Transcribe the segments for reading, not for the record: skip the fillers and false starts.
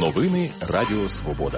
Новини Радіо Свобода.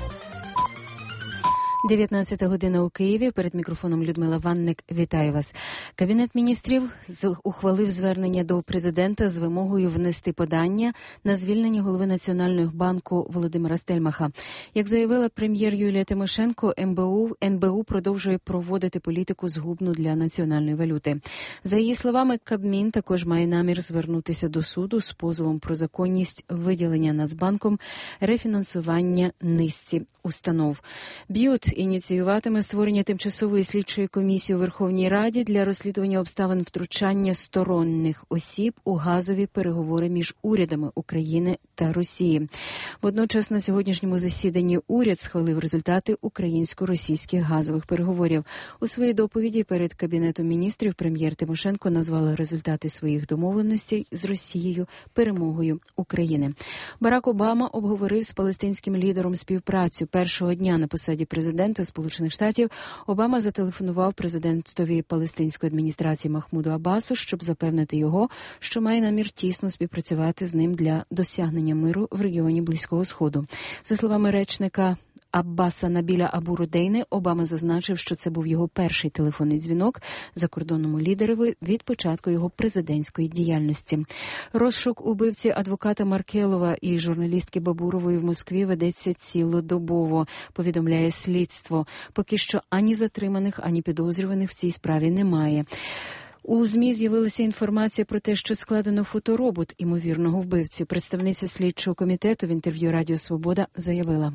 19 година у Києві. Перед мікрофоном Людмила Ванник. Вітаю вас. Кабінет міністрів ухвалив звернення до президента з вимогою внести подання на звільнення голови Національного банку Володимира Стельмаха. Як заявила прем'єр Юлія Тимошенко, НБУ продовжує проводити політику згубну для національної валюти. За її словами, Кабмін також має намір звернутися до суду з позовом про законність виділення Нацбанком рефінансування низці установ. БЮТ ініціюватиме створення тимчасової слідчої комісії у Верховній Раді для розслідування обставин втручання сторонніх осіб у газові переговори між урядами України та Росії. Водночас на сьогоднішньому засіданні уряд схвалив результати українсько-російських газових переговорів. У своїй доповіді перед Кабінетом міністрів прем'єр Тимошенко назвала результати своїх домовленостей з Росією перемогою України. Барак Обама обговорив з палестинським лідером співпрацю. Першого дня на посаді президента Сполучених Штатів Обама зателефонував президентові палестинської адміністрації Махмуду Аббасу, щоб запевнити його, що має намір тісно співпрацювати з ним для досягнення миру в регіоні Близького Сходу. За словами речника Аббаса Набіля Абу-Рудейни, Обама зазначив, що це був його перший телефонний дзвінок закордонному лідерові від початку його президентської діяльності. Розшук убивці адвоката Маркелова і журналістки Бабурової в Москві ведеться цілодобово, повідомляє слідство. Поки що ані затриманих, ані підозрюваних в цій справі немає. У ЗМІ з'явилася інформація про те, що складено фоторобот імовірного вбивці. Представниця слідчого комітету в інтерв'ю Радіо Свобода заявила: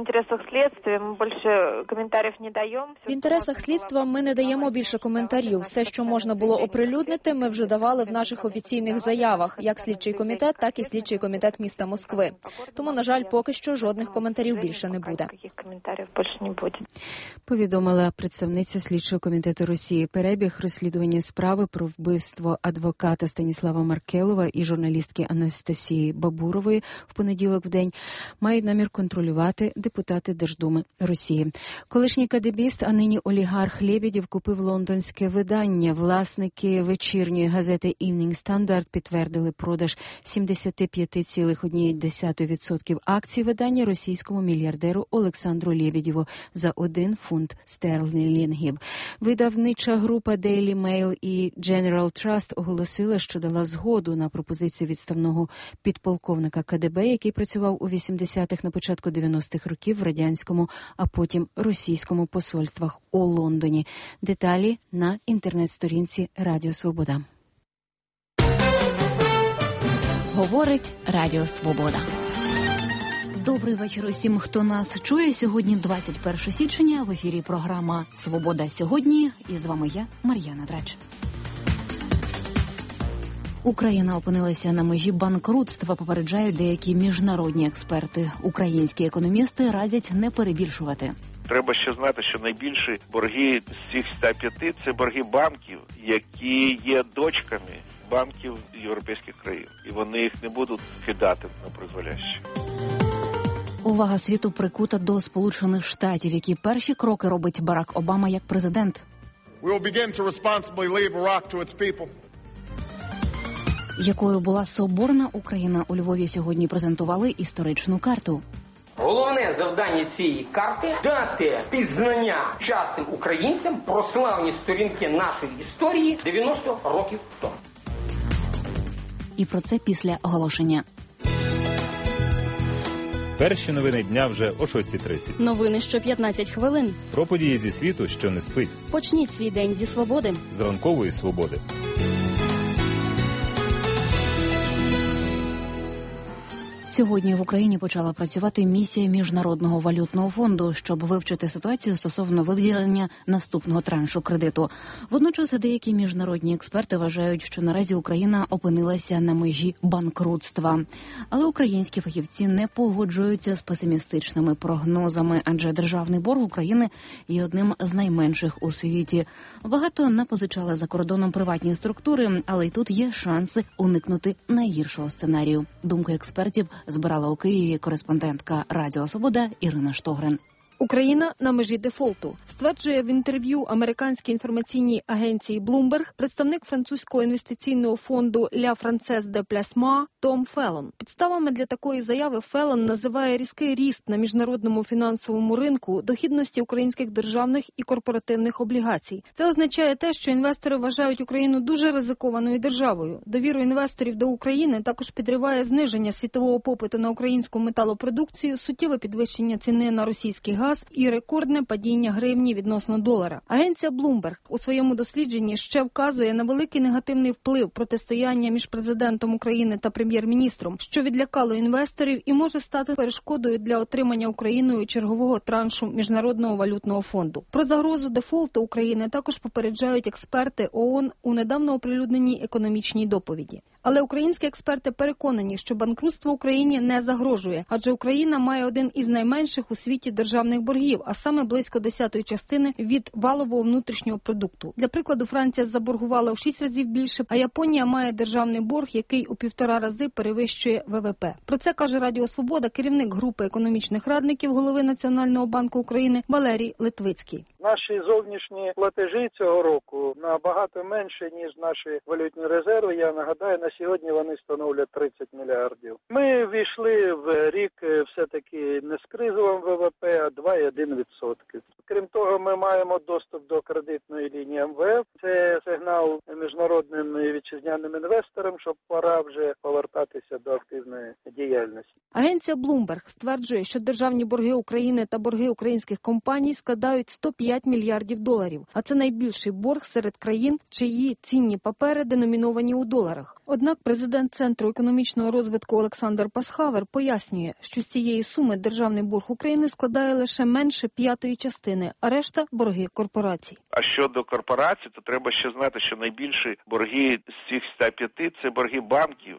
В інтересах слідства ми не даємо більше коментарів. Все, що можна було оприлюднити, ми вже давали в наших офіційних заявах, як слідчий комітет, так і слідчий комітет міста Москви. Тому, на жаль, поки що жодних коментарів більше не буде. Повідомила представниця слідчого комітету Росії. Перебіг розслідування справи про вбивство адвоката Станіслава Маркелова і журналістки Анастасії Бабурової в понеділок вдень мають намір контролювати депутати Держдуми Росії. Колишній кадебіст, а нині олігарх Лєбєдєв купив лондонське видання. Власники вечірньої газети Evening Standard підтвердили продаж 75,1% акцій видання російському мільярдеру Олександру Лєбєдєву за 1 фунт стерлінгів. Видавнича група Daily Mail і General Trust оголосила, що дала згоду на пропозицію відставного підполковника КДБ, який працював у 80-х, на початку 90-х років в радянському, а потім російському посольствах у Лондоні. Деталі на інтернет-сторінці Радіо Свобода. Говорить Радіо Свобода. Добрий вечір усім, хто нас чує. Сьогодні 21 січня. В ефірі програма «Свобода сьогодні». І з вами я, Мар'яна Драч. Україна опинилася на межі банкрутства, попереджають деякі міжнародні експерти. Українські економісти радять не перебільшувати. Треба ще знати, що найбільші борги з цих 105 – це борги банків, які є дочками банків європейських країн. І вони їх не будуть кидати на призволяще. Увага світу прикута до Сполучених Штатів, які перші кроки робить Барак Обама як президент. Якою була соборна Україна, у Львові сьогодні презентували історичну карту. Головне завдання цієї карти – дати пізнання часним українцям про славні сторінки нашої історії 90 років тому. І про це після оголошення. Перші новини дня вже о 6:30. Новини що 15 хвилин. Про події зі світу, що не спить. Почніть свій день зі свободи. З ранкової свободи. Сьогодні в Україні почала працювати місія Міжнародного валютного фонду, щоб вивчити ситуацію стосовно виділення наступного траншу кредиту. Водночас деякі міжнародні експерти вважають, що наразі Україна опинилася на межі банкрутства. Але українські фахівці не погоджуються з песимістичними прогнозами, адже державний борг України є одним з найменших у світі. Багато напозичали за кордоном приватні структури, але й тут є шанси уникнути найгіршого сценарію. Думку експертів збирала у Києві кореспондентка Радіо Свобода Ірина Штогрин. Україна на межі дефолту, стверджує в інтерв'ю американській інформаційній агенції Bloomberg представник французького інвестиційного фонду La Française de Placement Том Феллон. Підставами для такої заяви Феллон називає різкий ріст на міжнародному фінансовому ринку дохідності українських державних і корпоративних облігацій. Це означає те, що інвестори вважають Україну дуже ризикованою державою. Довіру інвесторів до України також підриває зниження світового попиту на українську металопродукцію, суттєве підвищення ціни на російський газ і рекордне падіння гривні відносно долара. Агенція Bloomberg у своєму дослідженні ще вказує на великий негативний вплив протистояння між президентом України та прем'єр-міністром, що відлякало інвесторів і може стати перешкодою для отримання Україною чергового траншу Міжнародного валютного фонду. Про загрозу дефолту України також попереджають експерти ООН у недавно оприлюдненій економічній доповіді. Але українські експерти переконані, що банкрутство Україні не загрожує, адже Україна має один із найменших у світі державних боргів, а саме близько 10-ї частини від валового внутрішнього продукту. Для прикладу, Франція заборгувала в 6 разів більше, а Японія має державний борг, який у 1,5 рази перевищує ВВП. Про це каже Радіо Свобода керівник групи економічних радників голови Національного банку України Валерій Литвицький. Наші зовнішні платежі цього року набагато менше, ніж наші валютні резерви. Я нагадаю, на сьогодні вони становлять 30 мільярдів. Ми ввійшли в рік все-таки не з кризовим ВВП, а 2,1%. Крім того, ми маємо доступ до кредитної лінії МВФ. Це сигнал міжнародним і вітчизняним інвесторам, щоб пора вже повертатися до активної діяльності. Агенція Bloomberg стверджує, що державні борги України та борги українських компаній складають 105 мільярдів доларів, а це найбільший борг серед країн, чиї цінні папери деноміновані у доларах. Однак президент Центру економічного розвитку Олександр Пасхавер пояснює, що з цієї суми державний борг України складає лише менше 1/5 частини, а решта – борги корпорацій. А щодо корпорацій, то треба ще знати, що найбільші борги з цих 105 – це борги банків,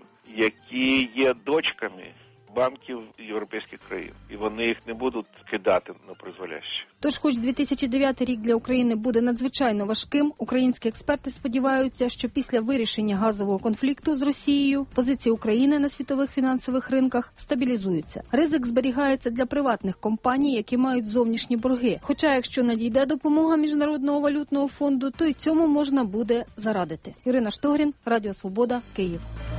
які є дочками банків європейських країн. І вони їх не будуть кидати на призволяще. Тож, хоч 2009 рік для України буде надзвичайно важким, українські експерти сподіваються, що після вирішення газового конфлікту з Росією позиції України на світових фінансових ринках стабілізуються. Ризик зберігається для приватних компаній, які мають зовнішні борги. Хоча, якщо надійде допомога Міжнародного валютного фонду, то й цьому можна буде зарадити. Ірина Штогрін, Радіо Свобода, Київ.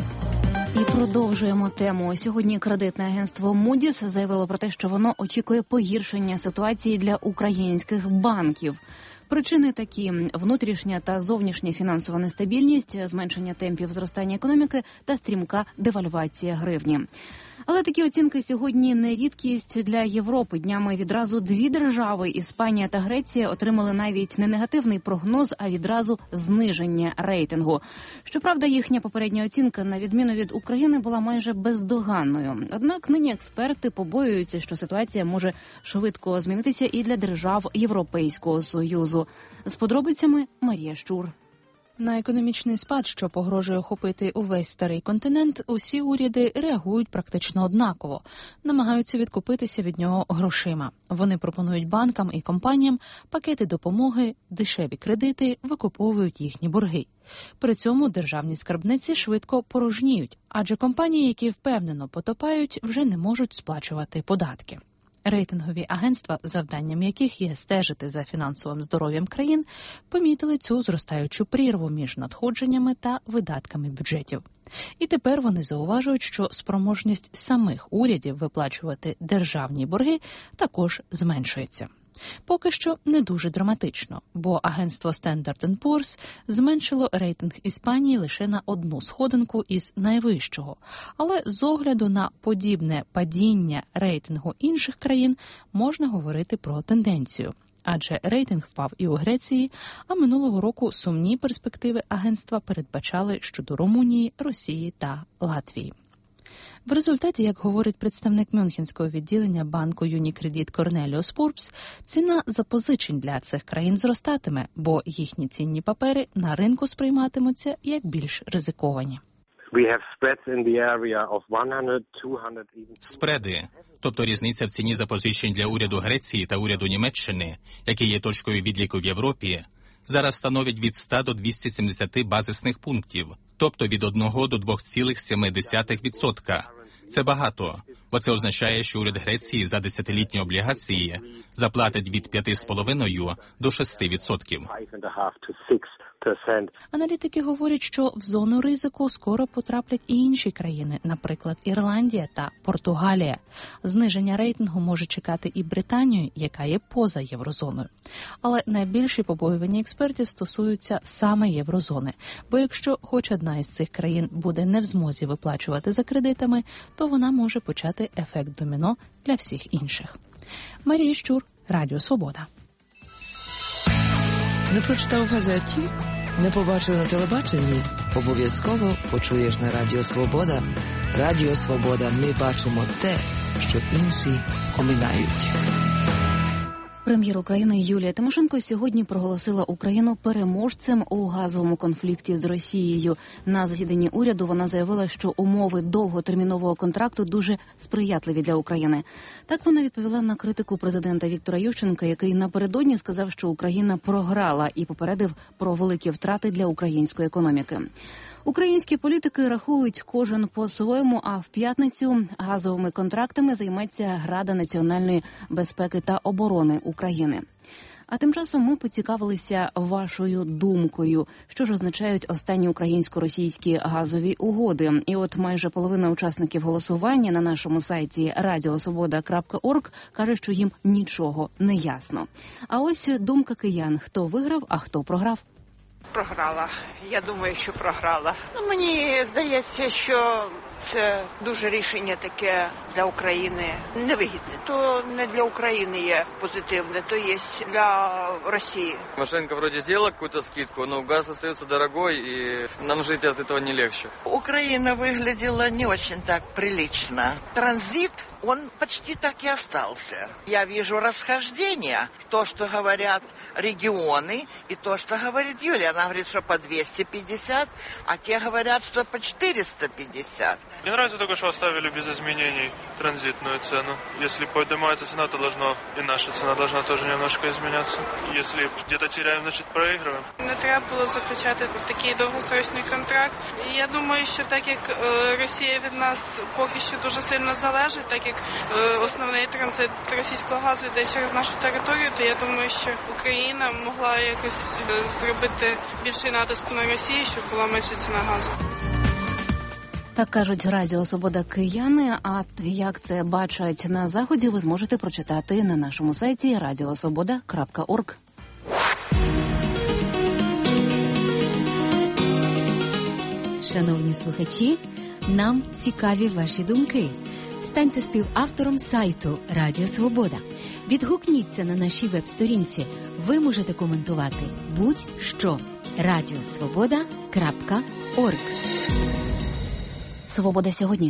І продовжуємо тему. Сьогодні кредитне агентство Moody's заявило про те, що воно очікує погіршення ситуації для українських банків. Причини такі – внутрішня та зовнішня фінансова нестабільність, зменшення темпів зростання економіки та стрімка девальвація гривні. Але такі оцінки сьогодні не рідкість для Європи. Днями відразу 2 держави – Іспанія та Греція – отримали навіть не негативний прогноз, а відразу зниження рейтингу. Щоправда, їхня попередня оцінка, на відміну від України, була майже бездоганною. Однак нині експерти побоюються, що ситуація може швидко змінитися і для держав Європейського Союзу. З подробицями Марія Щур. На економічний спад, що погрожує охопити увесь старий континент, усі уряди реагують практично однаково, намагаються відкупитися від нього грошима. Вони пропонують банкам і компаніям пакети допомоги, дешеві кредити, викуповують їхні борги. При цьому державні скарбниці швидко порожніють, адже компанії, які впевнено потопають, вже не можуть сплачувати податки. Рейтингові агентства, завданням яких є стежити за фінансовим здоров'ям країн, помітили цю зростаючу прірву між надходженнями та видатками бюджетів. І тепер вони зауважують, що спроможність самих урядів виплачувати державні борги також зменшується. Поки що не дуже драматично, бо агентство Standard & Poor's зменшило рейтинг Іспанії лише на 1 сходинку із найвищого. Але з огляду на подібне падіння рейтингу інших країн можна говорити про тенденцію. Адже рейтинг впав і у Греції, а минулого року сумні перспективи агентства передбачали щодо Румунії, Росії та Латвії. В результаті, як говорить представник мюнхенського відділення банку Unicredit Cornelius Purps, ціна запозичень для цих країн зростатиме, бо їхні цінні папери на ринку сприйматимуться як більш ризиковані. Спреди, тобто різниця в ціні запозичень для уряду Греції та уряду Німеччини, які є точкою відліку в Європі, зараз становить від 100 до 270 базисних пунктів, тобто від 1 до 2,7%. Це багато. бо це означає, що уряд Греції за десятилітні облігації заплатить від 5,5% до 6%. Аналітики говорять, що в зону ризику скоро потраплять і інші країни, наприклад, Ірландія та Португалія. Зниження рейтингу може чекати і Британію, яка є поза єврозоною. Але найбільші побоювання експертів стосуються саме єврозони. Бо якщо хоч одна із цих країн буде не в змозі виплачувати за кредитами, то вона може почати ефект доміно для всіх інших. Марія Щур, Радіо Свобода. Не прочитав в газеті? Не побачив на телебаченні? Обов'язково почуєш на Радіо Свобода. Радіо Свобода. Ми бачимо те, що інші оминають. Прем'єр України Юлія Тимошенко сьогодні проголосила Україну переможцем у газовому конфлікті з Росією. На засіданні уряду вона заявила, що умови довготермінового контракту дуже сприятливі для України. Так вона відповіла на критику президента Віктора Ющенка, який напередодні сказав, що Україна програла і попередив про великі втрати для української економіки. Українські політики рахують кожен по-своєму, а в п'ятницю газовими контрактами займеться Рада національної безпеки та оборони України. А тим часом ми поцікавилися вашою думкою, що ж означають останні українсько-російські газові угоди. І от майже половина учасників голосування на нашому сайті radiosvoboda.org каже, що їм нічого не ясно. А ось думка киян, хто виграв, а хто програв. Програла. Я думаю, що програла. Мені здається, що це дуже рішення таке для України невигідне. То не для України є позитивне, то є для Росії. Тимошенко вроде сделала какую-то скидку, но газ остается дорогой, и нам жить от этого не легче. Украина выглядела не очень так прилично. Транзит, он почти так и остался. Я вижу расхождения. То, что говорят регионы, и то, что говорит Юлия. Она говорит, что по 250, а те говорят, что по 450. Мне нравится только, что оставили без изменений транзитную цену. Если поднимается цена, то и наша цена должна тоже немножко изменяться. Если где-то теряем, значит проигрываем. Не треба було заключати такий довгосрочний контракт. І я думаю, що так як Росія від нас поки що дуже сильно залежить, так як основний транзит російського газу йде через нашу територію, то я думаю, що Україна могла якось зробити більший натиск на Росію, щоб була менша ціна газу. Так кажуть Радіо Свобода кияни, а як це бачать на Заході, ви зможете прочитати на нашому сайті radiosvoboda.org. Шановні слухачі, нам цікаві ваші думки. Станьте співавтором сайту Радіо Свобода. Відгукніться на нашій веб-сторінці. Ви можете коментувати будь-що. radiosvoboda.org. Свобода сьогодні.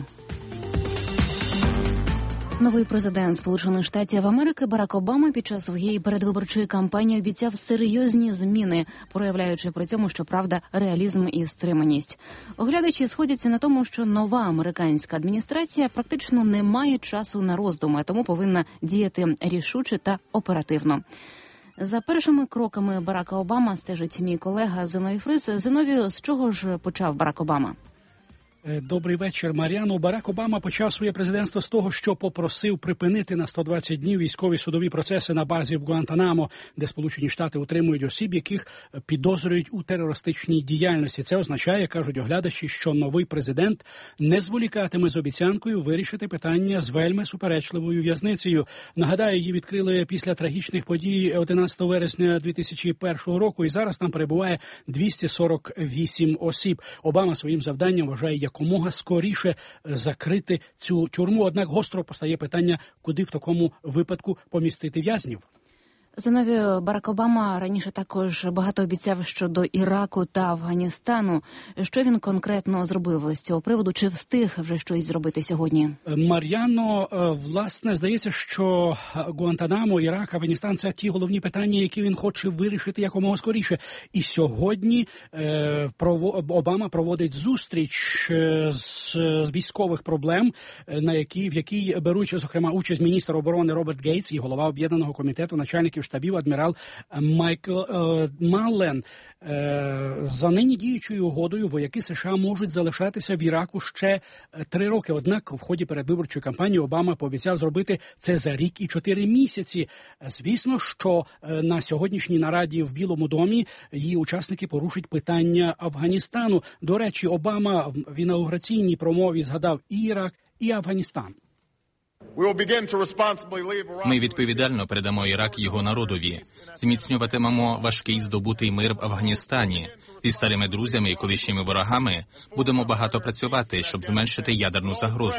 Новий президент Сполучених Штатів Америки Барак Обама під час своєї передвиборчої кампанії обіцяв серйозні зміни, проявляючи при цьому, щоправда, реалізм і стриманість. Оглядачі сходяться на тому, що нова американська адміністрація практично не має часу на роздуми, а тому повинна діяти рішуче та оперативно. За першими кроками Барака Обама стежить мій колега Зиновій Фрис. Зиновію, з чого ж почав Барак Обама? Добрий вечір, Мар'яно. Барак Обама почав своє президентство з того, що попросив припинити на 120 днів військові судові процеси на базі в Гуантанамо, де Сполучені Штати утримують осіб, яких підозрюють у терористичній діяльності. Це означає, кажуть оглядачі, що новий президент не зволікатиме з обіцянкою вирішити питання з вельми суперечливою в'язницею. Нагадаю, її відкрили після трагічних подій 11 вересня 2001 року, і зараз там перебуває 248 осіб. Обама своїм завданням вважає якомога скоріше закрити цю тюрму. Однак гостро постає питання, куди в такому випадку помістити в'язнів. Зиновію, Барак Обама раніше також багато обіцяв щодо Іраку та Афганістану. Що він конкретно зробив з цього приводу? Чи встиг вже щось зробити сьогодні? Мар'яно, власне, здається, що Гуантанамо, Ірак, Афганістан – це ті головні питання, які він хоче вирішити якомога скоріше. І сьогодні Обама проводить зустріч з військових проблем, в якій беруть, зокрема, участь міністр оборони Роберт Гейтс і голова Об'єднаного комітету начальників генеральних штабів адмірал Майкл Маллен. За нині діючою угодою вояки США можуть залишатися в Іраку ще 3 роки. Однак в ході передвиборчої кампанії Обама пообіцяв зробити це за рік і 4 місяці. Звісно, що на сьогоднішній нараді в Білому домі її учасники порушать питання Афганістану. До речі, Обама в інаугураційній промові згадав і Ірак, і Афганістан. Ми відповідально передамо Ірак його народові. Зміцнюватимемо важкий здобутий мир в Афганістані. Зі старими друзями і колишніми ворогами будемо багато працювати, щоб зменшити ядерну загрозу.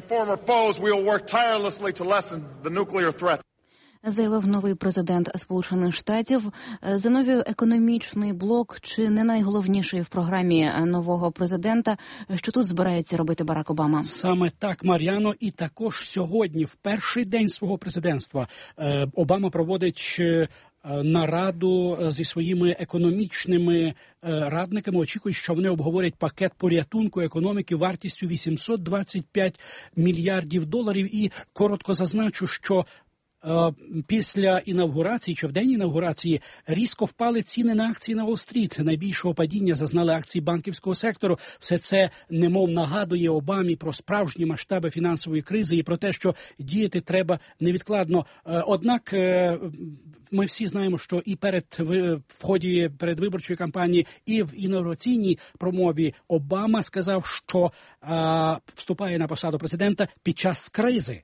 Заявив новий президент Сполучених Штатів. Зиновію, економічний блок чи не найголовніший в програмі нового президента, що тут збирається робити Барак Обама? Саме так, Мар'яно, і також сьогодні, в перший день свого президентства, Обама проводить нараду зі своїми економічними радниками. Очікують, що вони обговорять пакет порятунку економіки вартістю $825 мільярдів. І коротко зазначу, що після інавгурації, чи в день інавгурації, різко впали ціни на акції на Уолл-стріт. Найбільшого падіння зазнали акції банківського сектору. Все це немов нагадує Обамі про справжні масштаби фінансової кризи і про те, що діяти треба невідкладно. Однак ми всі знаємо, що і в ході передвиборчої кампанії, і в інавгураційній промові Обама сказав, що вступає на посаду президента під час кризи.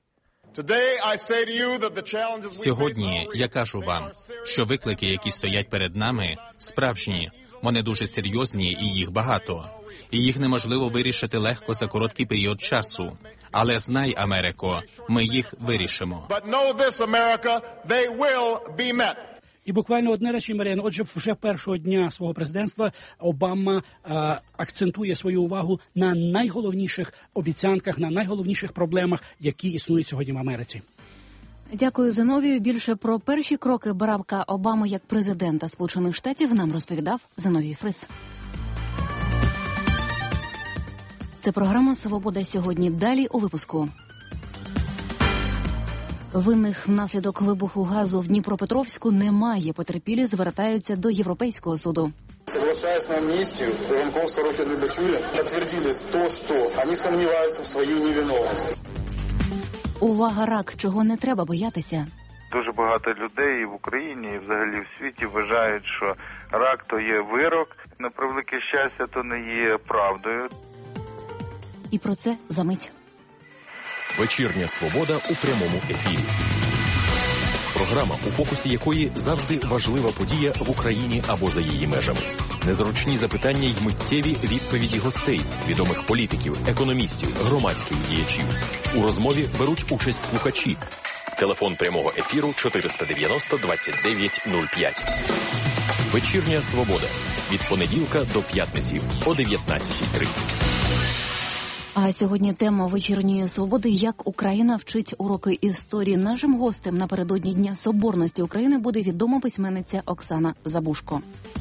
Сьогодні я кажу вам, що виклики, які стоять перед нами, справжні. Вони дуже серйозні і їх багато. І їх неможливо вирішити легко за короткий період часу. Але знай, Америко, ми їх вирішимо. І буквально одне речення, Мар'яно. Отже, вже першого дня свого президентства Обама акцентує свою увагу на найголовніших обіцянках, на найголовніших проблемах, які існують сьогодні в Америці. Дякую, Зиновію. Більше про перші кроки Барака Обами як президента Сполучених Штатів нам розповідав Зиновій Фрис. Це програма «Свобода сьогодні». Далі у випуску. Винних внаслідок вибуху газу в Дніпропетровську немає. Потерпілі звертаються до Європейського суду. Соглашаясь на амнистию, Цыганков, Сорокин и Бачулин подтвердили то, что они сомневаются в своей невиновности. Увага, рак, чого не треба боятися. Дуже багато людей і в Україні, і взагалі в світі вважають, що рак – то є вирок, на превелике щастя, то не є правдою. І про це за мить. Вечірня «Свобода» у прямому ефірі. Програма, у фокусі якої завжди важлива подія в Україні або за її межами. Незручні запитання й миттєві відповіді гостей, відомих політиків, економістів, громадських діячів. У розмові беруть участь слухачі. Телефон прямого ефіру 490 29 05. Вечірня «Свобода» від понеділка до п'ятниці о 19:30. А сьогодні тема вечірньої свободи – як Україна вчить уроки історії. Нашим гостем напередодні Дня Соборності України буде відома письменниця Оксана Забушко.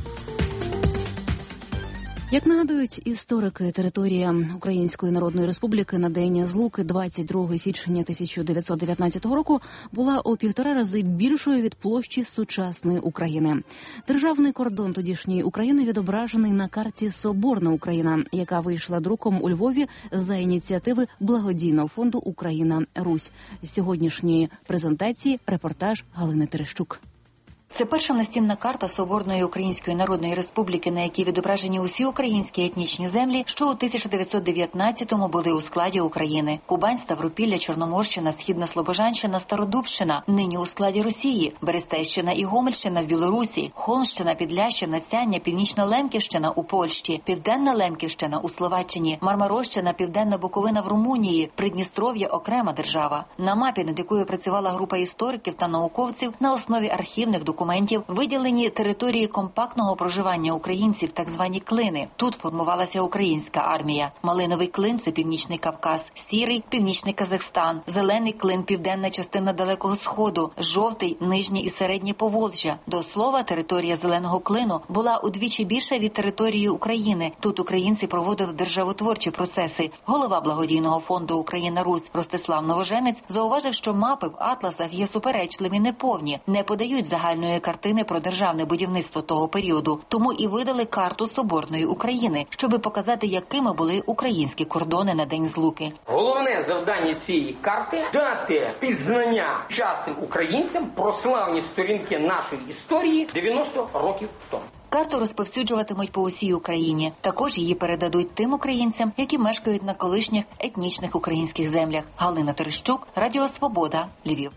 Як нагадують історики, територія Української Народної Республіки на День Злуки 22 січня 1919 року була у 1,5 рази більшою від площі сучасної України. Державний кордон тодішньої України відображений на карті «Соборна Україна», яка вийшла друком у Львові за ініціативи благодійного фонду «Україна-Русь». З сьогоднішньої презентації репортаж Галини Терещук. Це перша настінна карта Соборної Української Народної Республіки, на якій відображені усі українські етнічні землі, що у 1919-му були у складі України. Кубань, Ставропілля, Чорноморщина, Східна Слобожанщина, Стародубщина, нині у складі Росії, Берестейщина і Гомельщина в Білорусі, Холмщина, Підлящина, Цяння, Північна Лемківщина у Польщі, Південна Лемківщина у Словаччині, Мармарощина, Південна Буковина в Румунії, Придністров'я – окрема держава. На мапі, над якою працювала група істориків та науковців на основі архівних документів, документів виділені території компактного проживання українців, так звані клини. Тут формувалася українська армія. Малиновий клин – це Північний Кавказ, сірий – Північний Казахстан, зелений клин – південна частина Далекого Сходу, жовтий – Нижнє і Середнє Поволжя. До слова, територія зеленого клину була удвічі більша від території України. Тут українці проводили державотворчі процеси. Голова благодійного фонду «Україна-Русь» Ростислав Новоженець зауважив, що мапи в атласах є суперечливі, неповні, не подають загальної картини про державне будівництво того періоду. Тому і видали карту Соборної України, щоби показати, якими були українські кордони на День Злуки. Головне завдання цієї карти – дати пізнання часним українцям про славні сторінки нашої історії 90 років тому. Карту розповсюджуватимуть по усій Україні. Також її передадуть тим українцям, які мешкають на колишніх етнічних українських землях. Галина Терещук, Радіо Свобода, Львів.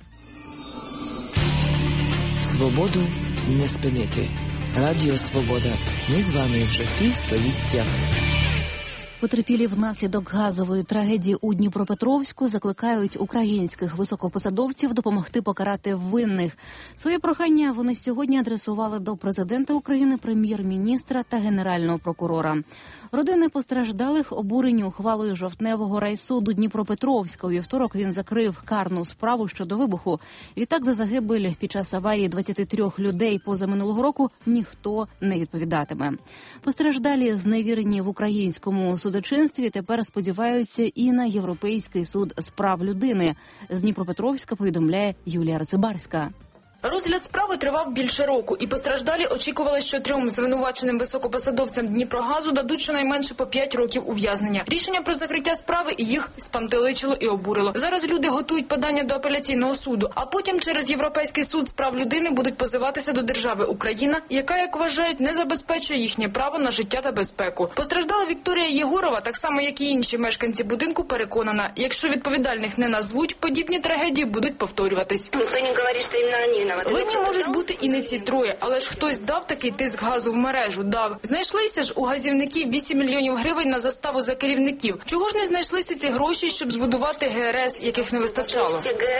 Свободу не спинити. Радіо Свобода. Ми з вами вже півстоліття. Потерпілі внаслідок газової трагедії у Дніпропетровську закликають українських високопосадовців допомогти покарати винних. Своє прохання вони сьогодні адресували до президента України, прем'єр-міністра та генерального прокурора. Родини постраждалих обурені ухвалою жовтневого райсуду Дніпропетровська. У вівторок він закрив карну справу щодо вибуху. Відтак за загибель під час аварії 23 людей позаминулого року ніхто не відповідатиме. Постраждалі, зневірені в українському судочинстві, тепер сподіваються і на Європейський суд з прав людини. З Дніпропетровська повідомляє Юлія Рацибарська. Розгляд справи тривав більше року, і постраждалі очікували, що 3 звинуваченим високопосадовцям Дніпрогазу дадуть щонайменше по 5 років ув'язнення. Рішення про закриття справи їх спантеличило і обурило. Зараз люди готують подання до апеляційного суду, а потім через Європейський суд з прав людини будуть позиватися до держави Україна, яка, як вважають, не забезпечує їхнє право на життя та безпеку. Постраждала Вікторія Єгорова, так само як і інші мешканці будинку, переконана, якщо відповідальних не назвуть, подібні трагедії будуть повторюватись. Ніхто не говорить, що іменно Винні можуть бути і не ці 3, але ж хтось дав такий тиск газу в мережу, дав. Знайшлися ж у газівників 8 мільйонів гривень на заставу за керівників. Чого ж не знайшлися ці гроші, щоб збудувати ГРС, яких не вистачало?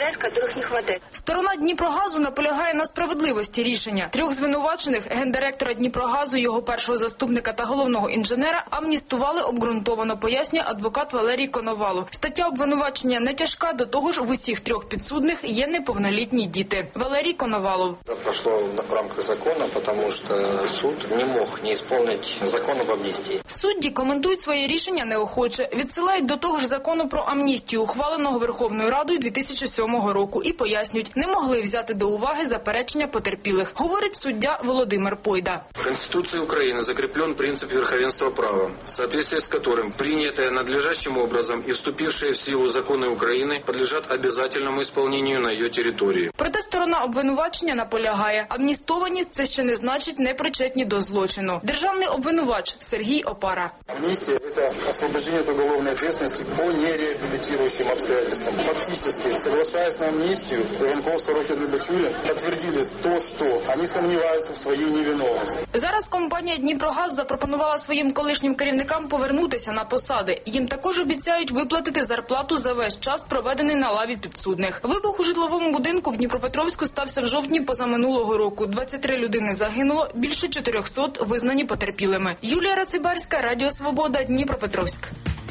Сторона Дніпрогазу наполягає на справедливості рішення. 3 звинувачених, гендиректора Дніпрогазу, його першого заступника та головного інженера, амністували обґрунтовано, пояснює адвокат Валерій Коновалов. Стаття обвинувачення не тяжка, до того ж в усіх 3 підсудних є неповнолітні діти. Валерій Коновалов. Прошло в рамках закону, тому що суд не мог не виконувати закон об амністії. Судді коментують своє рішення неохоче. Відсилають до того ж закону про амністію, ухваленого Верховною Радою 2007 року, і пояснюють, не могли взяти до уваги заперечення потерпілих, говорить суддя Володимир Пойда. В Конституції України закріплен принцип верховенства права, в соответствии з яким прийняті надлежащим образом і вступивші в силу закони України подлежать обов'язковому виконанню на її території. Проте сторона обвинувачення наполягає, амністовані – це ще не значить непричетні до злочину. Державний обвинувач Сергій Опара. Амністія – це освобождення від уголовної відповідальності по нереабілітуючим обстоятельствам. Фактично, соглашаясь на амністію, Іванков, Сорокін і Бачулін підтвердили то, що вони сумніваються в своїй невиновності. Зараз компанія Дніпрогаз запропонувала своїм колишнім керівникам повернутися на посади. Їм також обіцяють виплатити зарплату за весь час, проведений на лаві підсудних. Вибух у житловому будинку в Дніпропетровську стався в жовтні позаминулого року. 23 людини загинуло, більше 400 визнані потерпілими. Юлія Рацибарська, Радіо Свобода, Дніпропетровськ.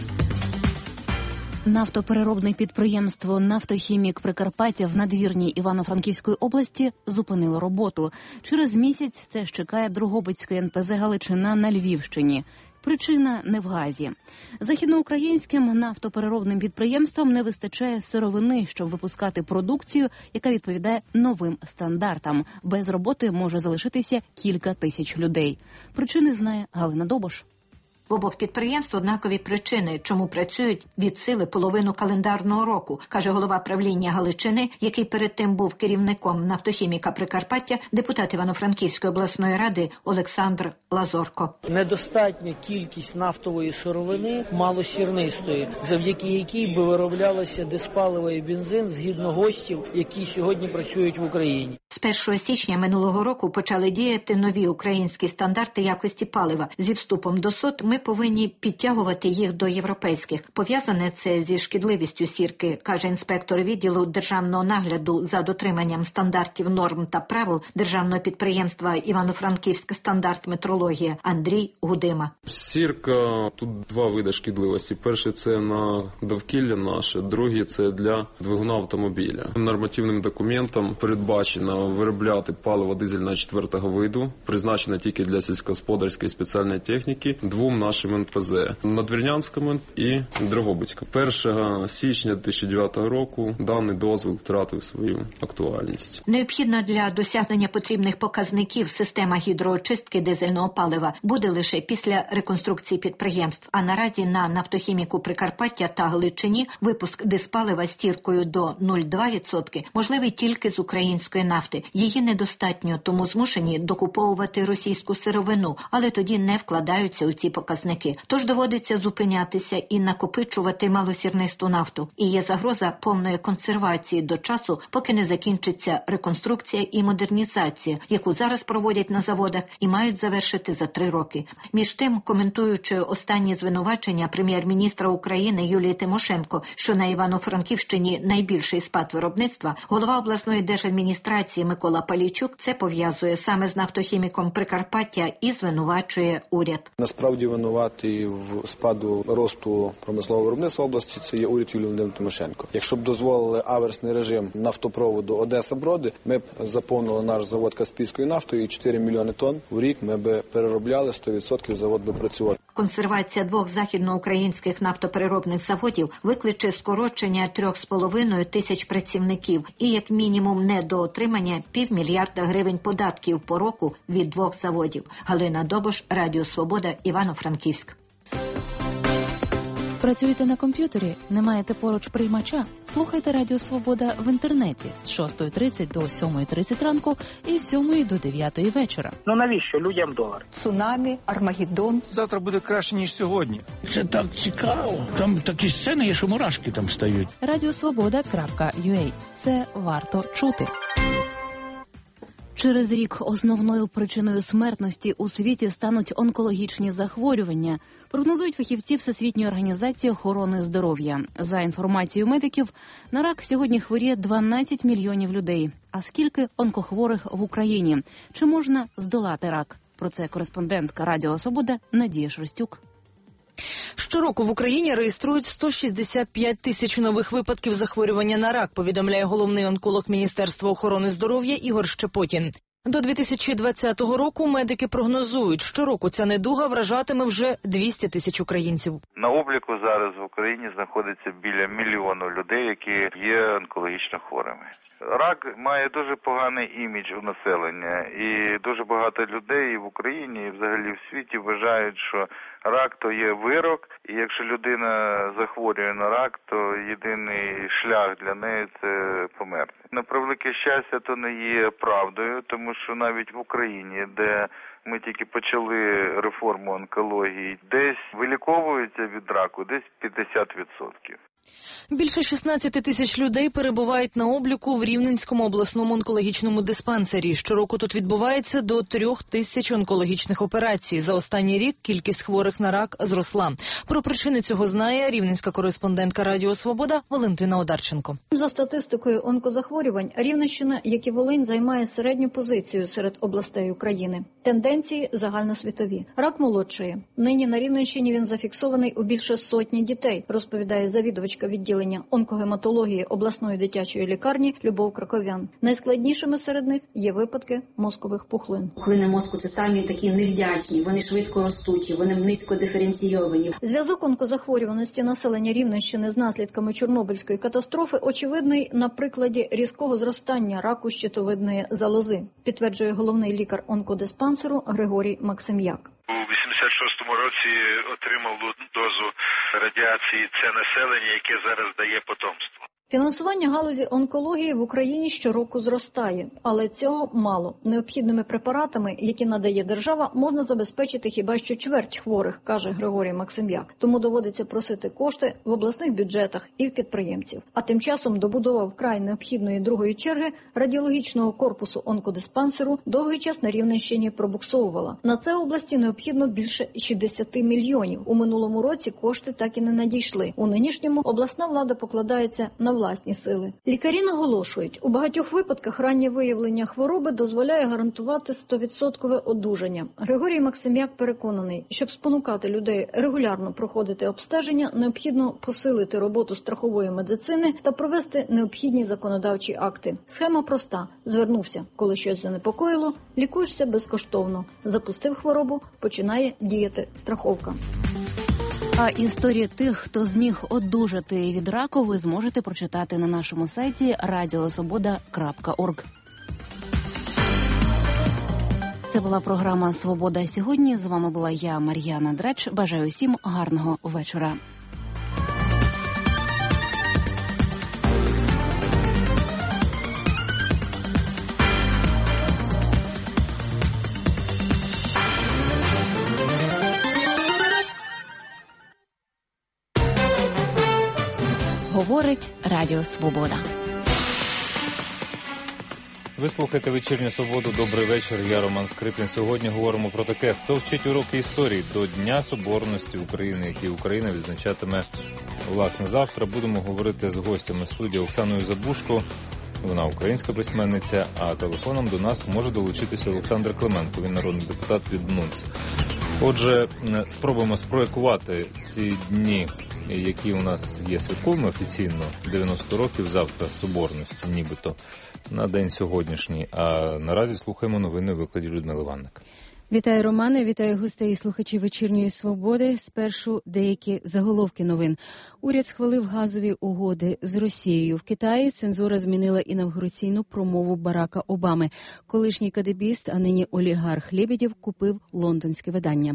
Нафтопереробне підприємство «Нафтохімік Прикарпаття» в надвірній Івано-Франківської області зупинило роботу. Через місяць це ж чекає Дрогобицьке НПЗ «Галичина» на Львівщині. Причина не в газі. Західноукраїнським нафтопереробним підприємствам не вистачає сировини, щоб випускати продукцію, яка відповідає новим стандартам. Без роботи може залишитися кілька тисяч людей. Причини знає Галина Добош. В обох підприємств однакові причини, чому працюють від сили половину календарного року, каже голова правління Галичини, який перед тим був керівником «Нафтохіміка Прикарпаття», депутат Івано-Франківської обласної ради Олександр Лазорко. Недостатня кількість нафтової сировини, малосірнистої, завдяки якій би вироблялося диспаливо і бензин згідно ГОСТів, які сьогодні працюють в Україні. З 1 січня минулого року почали діяти нові українські стандарти якості палива. Зі вступом до СОТ ми повинні підтягувати їх до європейських. Пов'язане це зі шкідливістю сірки, каже інспектор відділу державного нагляду за дотриманням стандартів, норм та правил державного підприємства Івано-Франківськ стандарт метрологія Андрій Гудима. Сірка, тут два види шкідливості. Перший – це на довкілля наше, другий – це для двигуна автомобіля. Нормативним документом передбачено виробляти паливо дизельне 4-го виду, призначене тільки для сільськогосподарської спеціальної техніки, двом нашим НПЗ – Надвірнянському і Дрогобицькому. 1 січня 2009 року даний дозвіл втратив свою актуальність. Необхідна для досягнення потрібних показників система гідроочистки дизельного палива буде лише після реконструкції підприємств. А наразі на нафтохіміку Прикарпаття та Галичині випуск диспалива з сіркою до 0,2% можливий тільки з української нафти. Її недостатньо, тому змушені докуповувати російську сировину, але тоді не вкладаються у ці показники. Тож доводиться зупинятися і накопичувати малосірнисту нафту. І є загроза повної консервації до часу, поки не закінчиться реконструкція і модернізація, яку зараз проводять на заводах і мають завершити за 3 роки. Між тим, коментуючи останні звинувачення прем'єр-міністра України Юлії Тимошенко, що на Івано-Франківщині найбільший спад виробництва, голова обласної держадміністрації Микола Палійчук це пов'язує саме з нафтохіміком Прикарпаття і звинувачує уряд. Насправді винуватий в спаду росту промислового виробництва області це є уряд Юлії Володимирівни Тимошенко. Якщо б дозволили аверсний режим нафтопроводу Одеса-Броди, ми б заповнили наш завод Каспійською нафтою і 4 мільйони тонн в рік ми б переробляли, 100% завод би працював. Консервація 2 західноукраїнських нафтопереробних заводів викличе скорочення 3,5 тисяч працівників і як мінімум недоотримання $500 мільярда податків по року від 2 заводів. Галина Добош, Радіо Свобода, Івано-Франківськ. Працюєте на комп'ютері? Не маєте поруч приймача? Слухайте Радіо Свобода в інтернеті з 6:30 до 7:30 ранку і з 7 до 9 вечора. Ну навіщо людям долар? Цунамі, Армагеддон. Завтра буде краще, ніж сьогодні. Це так цікаво. Там такі сцени є, що мурашки там стають. Радіосвобода.ua. Це варто чути. Через рік основною причиною смертності у світі стануть онкологічні захворювання, прогнозують фахівці Всесвітньої організації охорони здоров'я. За інформацією медиків, на рак сьогодні хворіє 12 мільйонів людей. А скільки онкохворих в Україні? Чи можна здолати рак? Про це кореспондентка Радіо Свобода Надія Шерстюк. Щороку в Україні реєструють 165 тисяч нових випадків захворювання на рак, повідомляє головний онколог Міністерства охорони здоров'я Ігор Щепотін. До 2020 року медики прогнозують, щороку ця недуга вражатиме вже 200 тисяч українців. На обліку зараз в Україні знаходиться біля 1 мільйона людей, які є онкологічно хворими. Рак має дуже поганий імідж у населення, і дуже багато людей і в Україні, і взагалі в світі вважають, що рак – то є вирок, і якщо людина захворює на рак, то єдиний шлях для неї – це померти. На превелике щастя, то не є правдою, тому що навіть в Україні, де ми тільки почали реформу онкології, десь виліковуються від раку, десь 50%. Більше 16 тисяч людей перебувають на обліку в Рівненському обласному онкологічному диспансері. Щороку тут відбувається до 3 тисяч онкологічних операцій. За останній рік кількість хворих на рак зросла. Про причини цього знає рівненська кореспондентка Радіо Свобода Валентина Одарченко. За статистикою онкозахворювань, Рівненщина, як і Волинь, займає середню позицію серед областей України. Тенденції загальносвітові. Рак молодшає. Нині на Рівненщині він зафіксований у більше сотні дітей, розповідає завідувачка відділення онкогематології обласної дитячої лікарні Любов Краковян. Найскладнішими серед них є випадки мозкових пухлин. Пухлини мозку – це самі такі невдячні, вони швидко ростучі, вони низько диференційовані. Зв'язок онкозахворюваності населення Рівненщини з наслідками Чорнобильської катастрофи очевидний на прикладі різкого зростання раку щитовидної залози, підтверджує головний лікар онкодиспансеру Григорій Максим'як. У 86-му році отримав дозу радіації це населення, яке зараз дає потомство. Фінансування галузі онкології в Україні щороку зростає, але цього мало. Необхідними препаратами, які надає держава, можна забезпечити хіба що чверть хворих, каже Григорій Максим'як. Тому доводиться просити кошти в обласних бюджетах і в підприємців. А тим часом добудова вкрай необхідної другої черги радіологічного корпусу онкодиспансеру довгий час на Рівненщині пробуксовувала. На це області необхідно більше 60 мільйонів. У минулому році кошти так і не надійшли. У нинішньому обласна влада покладається на власні сили. Лікарі наголошують, у багатьох випадках раннє виявлення хвороби дозволяє гарантувати 100% одужання. Григорій Максим'як переконаний, щоб спонукати людей регулярно проходити обстеження, необхідно посилити роботу страхової медицини та провести необхідні законодавчі акти. Схема проста. Звернувся, коли щось занепокоїло, лікуєшся безкоштовно. Запустив хворобу, починає діяти страховка. А історії тих, хто зміг одужати від раку, ви зможете прочитати на нашому сайті radiosvoboda.org. Це була програма «Свобода сьогодні». З вами була я, Мар'яна Дреч. Бажаю всім гарного вечора. Говорить Радіо Свобода. Ви слухаєте «Вечірню Свободу». Добрий вечір. Я Роман Скрипін. Сьогодні говоримо про таке. Хто вчить уроки історії до Дня Соборності України, який Україна відзначатиме, власне, завтра. Будемо говорити з гостями студії Оксаною Забушко. Вона українська письменниця, а телефоном до нас може долучитися Олександр Клименко. Він народний депутат від НУНС. Отже, спробуємо спроєктувати ці дні, які у нас є святковими офіційно, 90 років завтра Соборності, нібито, на день сьогоднішній. А наразі слухаємо новини у викладі Людмили Ванник. Вітаю, Романе, вітаю гостей і слухачів «Вечірньої Свободи». Спершу деякі заголовки новин. Уряд схвалив газові угоди з Росією. В Китаї цензура змінила інавгураційну промову Барака Обами. Колишній кадебіст, а нині олігарх Лебедєв купив лондонське видання.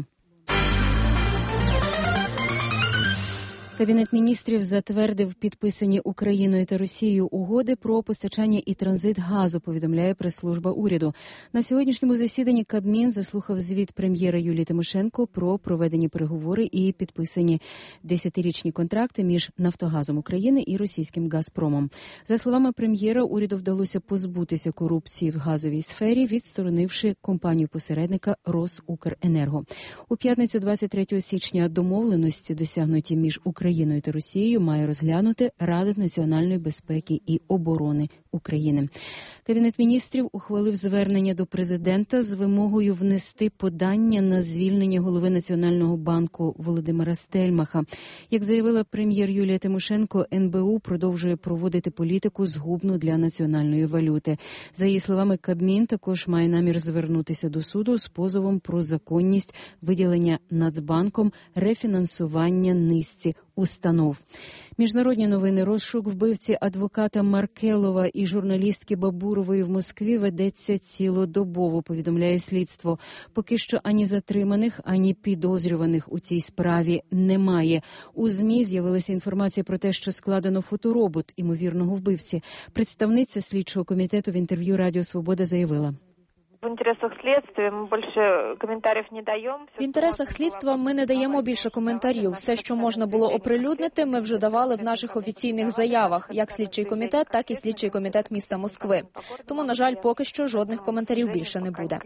Кабінет міністрів затвердив підписані Україною та Росією угоди про постачання і транзит газу, повідомляє прес-служба уряду. На сьогоднішньому засіданні Кабмін заслухав звіт прем'єра Юлії Тимошенко про проведені переговори і підписані 10-річні контракти між Нафтогазом України і російським Газпромом. За словами прем'єра, уряду вдалося позбутися корупції в газовій сфері, відсторонивши компанію-посередника Росукренерго. У п'ятницю 23 січня домовленості, досягнуті між Україною та Росією, має розглянути Рада національної безпеки і оборони України. Кабінет міністрів ухвалив звернення до президента з вимогою внести подання на звільнення голови Національного банку Володимира Стельмаха. Як заявила прем'єр Юлія Тимошенко, НБУ продовжує проводити політику згубну для національної валюти. За її словами, Кабмін також має намір звернутися до суду з позовом про законність виділення Нацбанком рефінансування низці установ. Міжнародні новини. Розшук вбивці адвоката Маркелова і журналістки Бабурової в Москві ведеться цілодобово, повідомляє слідство. Поки що ані затриманих, ані підозрюваних у цій справі немає. У ЗМІ з'явилася інформація про те, що складено фоторобот імовірного вбивці. Представниця слідчого комітету в інтерв'ю Радіо Свобода заявила: В інтересах слідства ми більше коментарів не даємо. В інтересах слідства ми не даємо більше коментарів. Все, що можна було оприлюднити, ми вже давали в наших офіційних заявах, як слідчий комітет, так і слідчий комітет міста Москви. Тому, на жаль, поки що жодних коментарів більше не буде.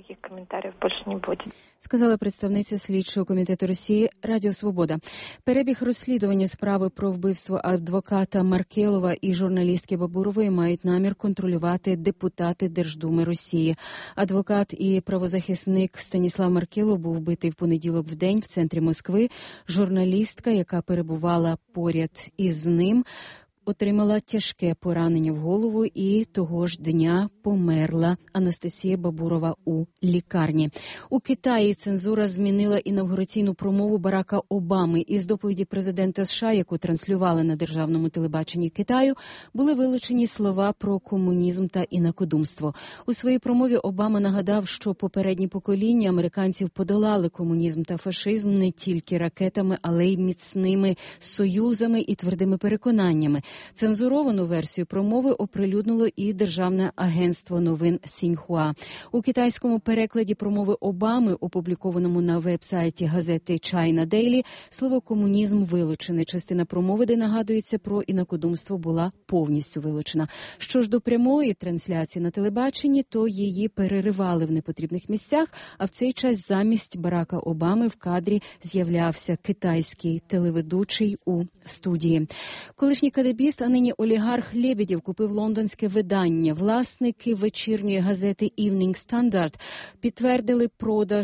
Сказала представниця слідчого комітету Росії Радіо Свобода. Перебіг розслідування справи про вбивство адвоката Маркелова і журналістки Бабурової мають намір контролювати депутати Держдуми Росії. Адвокат і правозахисник Станіслав Маркелов був вбитий в понеділок вдень в центрі Москви. Журналістка, яка перебувала поряд із ним, отримала тяжке поранення в голову і того ж дня померла. Анастасія Бабурова у лікарні. У Китаї цензура змінила інавгураційну промову Барака Обами. Із доповіді президента США, яку транслювали на державному телебаченні Китаю, були вилучені слова про комунізм та інакодумство. У своїй промові Обама нагадав, що попередні покоління американців подолали комунізм та фашизм не тільки ракетами, але й міцними союзами і твердими переконаннями. Цензуровану версію промови оприлюднило і Державне агентство новин Сіньхуа. У китайському перекладі промови Обами, опублікованому на веб-сайті газети China Daily, слово «комунізм» вилучене. Частина промови, де нагадується про інакодумство, була повністю вилучена. Що ж до прямої трансляції на телебаченні, то її переривали в непотрібних місцях, а в цей час замість Барака Обами в кадрі з'являвся китайський телеведучий у студії. Колишній кадебіст, а нині олігарх Лєбєдєв купив лондонське видання. Власники вечірньої газети Evening Standard підтвердили продаж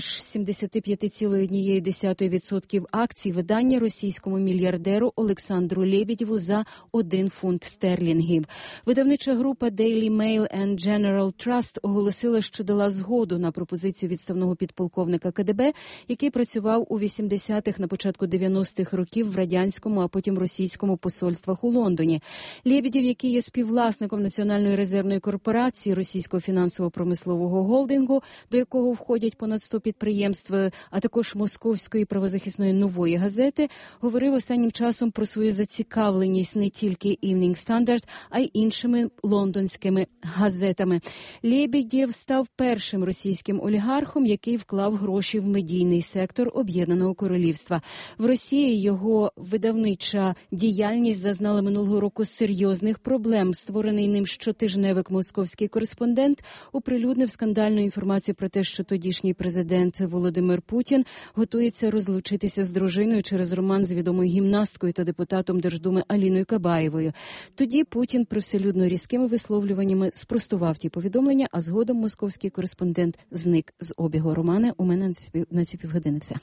75,1% акцій видання російському мільярдеру Олександру Лєбєдєву за 1 фунт стерлінгів. Видавнича група Daily Mail and General Trust оголосила, що дала згоду на пропозицію відставного підполковника КДБ, який працював у 80-х, на початку 90-х років в радянському, а потім російському посольствах у Лондоні. Лєбєдєв, який є співвласником Національної резервної корпорації, російського фінансово-промислового холдингу, до якого входять понад 100 підприємств, а також московської правозахисної «Нової газети», говорив останнім часом про свою зацікавленість не тільки Evening Standard, а й іншими лондонськими газетами. Лєбєдєв став першим російським олігархом, який вклав гроші в медійний сектор Об'єднаного Королівства. В Росії його видавнича діяльність зазнала минулого року серйозних проблем. Створений ним щотижневик «Московський кореспондент» оприлюднив скандальну інформацію про те, що тодішній президент Володимир Путін готується розлучитися з дружиною через роман з відомою гімнасткою та депутатом Держдуми Аліною Кабаєвою. Тоді Путін привселюдно різкими висловлюваннями спростував ті повідомлення, а згодом «Московський кореспондент» зник з обігу. Романе, у мене на ці півгодини все.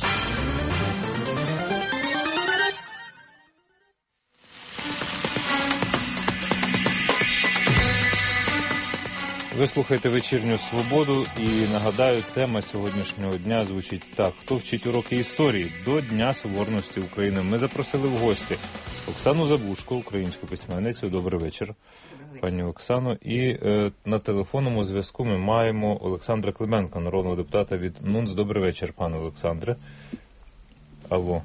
Ви слухаєте «Вечірню Свободу» і, нагадаю, тема сьогоднішнього дня звучить так. Хто вчить уроки історії до Дня Соборності України? Ми запросили в гості Оксану Забушко, українську письменницю. Добрий вечір, пані Оксано. І на телефонному зв'язку ми маємо Олександра Клименка, народного депутата від НУНС. Добрий вечір, пане Олександре. Алло.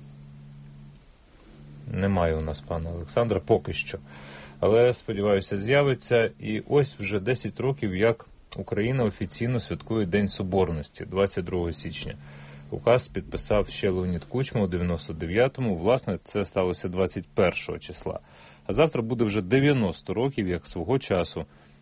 Немає у нас пана Олександра поки що. Але, сподіваюся, з'явиться. І ось вже 10 років, як Україна офіційно святкує День Соборності, 22 січня. Указ підписав ще Леонід Кучма у 99-му. Власне, це сталося 21 числа. А завтра буде вже 90 років, як свого часу,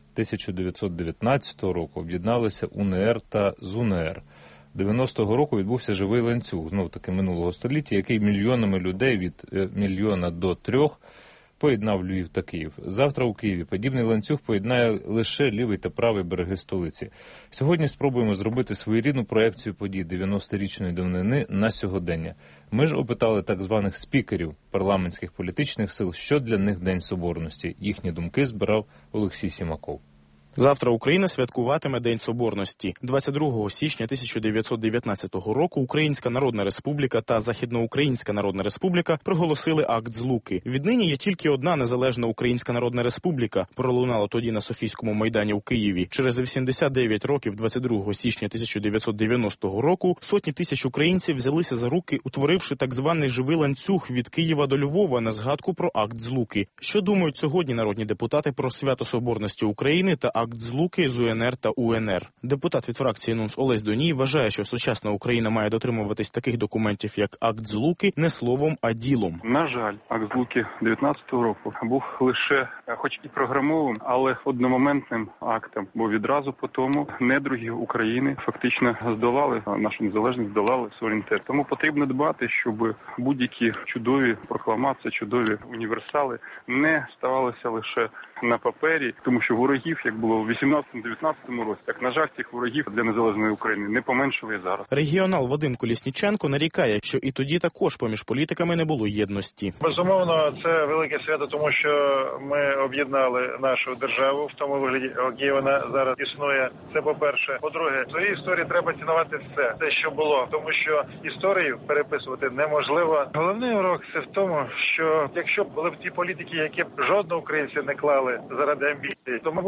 1919 року, об'єдналися УНР та ЗУНР. 90-го року відбувся живий ланцюг, знов-таки минулого століття, який мільйонами людей від 1 мільйона до 3 поєднав Львів та Київ. Завтра у Києві подібний ланцюг поєднає лише лівий та правий береги столиці. Сьогодні спробуємо зробити своєрідну проекцію подій 90-річної давнини на сьогодення. Ми ж опитали так званих спікерів парламентських політичних сил, що для них День Соборності. Їхні думки збирав Олексій Сімаков. Завтра Україна святкуватиме День Соборності. 22 січня 1919 року Українська Народна Республіка та Західноукраїнська Народна Республіка проголосили акт злуки. Віднині є тільки одна незалежна Українська Народна Республіка, пролунало тоді на Софійському майдані у Києві. Через 89 років 22 січня 1990 року сотні тисяч українців взялися за руки, утворивши так званий живий ланцюг від Києва до Львова на згадку про акт злуки. Що думають сьогодні народні депутати про свято Соборності України та акт злуки з УНР та УНР? Депутат від фракції НУНС Олесь Доній вважає, що сучасна Україна має дотримуватись таких документів, як акт злуки, не словом, а ділом. На жаль, акт злуки 19-го року був лише, хоч і програмовим, але одномоментним актом, бо відразу по тому недруги України фактично здолали нашу незалежність, здолали суверенітет. Тому потрібно дбати, щоб будь-які чудові прокламації, чудові універсали не ставалися лише на папері, тому що ворогів, як було в 18-19 році, так, на жаль, цих ворогів для незалежної України не поменшили і зараз. Регіонал Вадим Колісніченко нарікає, що і тоді також поміж політиками не було єдності. Безумовно, це велике свято, тому що ми об'єднали нашу державу в тому вигляді, який вона зараз існує. Це по-перше. По-друге, в своїй історії треба цінувати все, те, що було, тому що історію переписувати неможливо. Головний урок це в тому, що якщо б були б ті політики, які б жодного українця не клали заради амбіцій, то, мабуть, і краще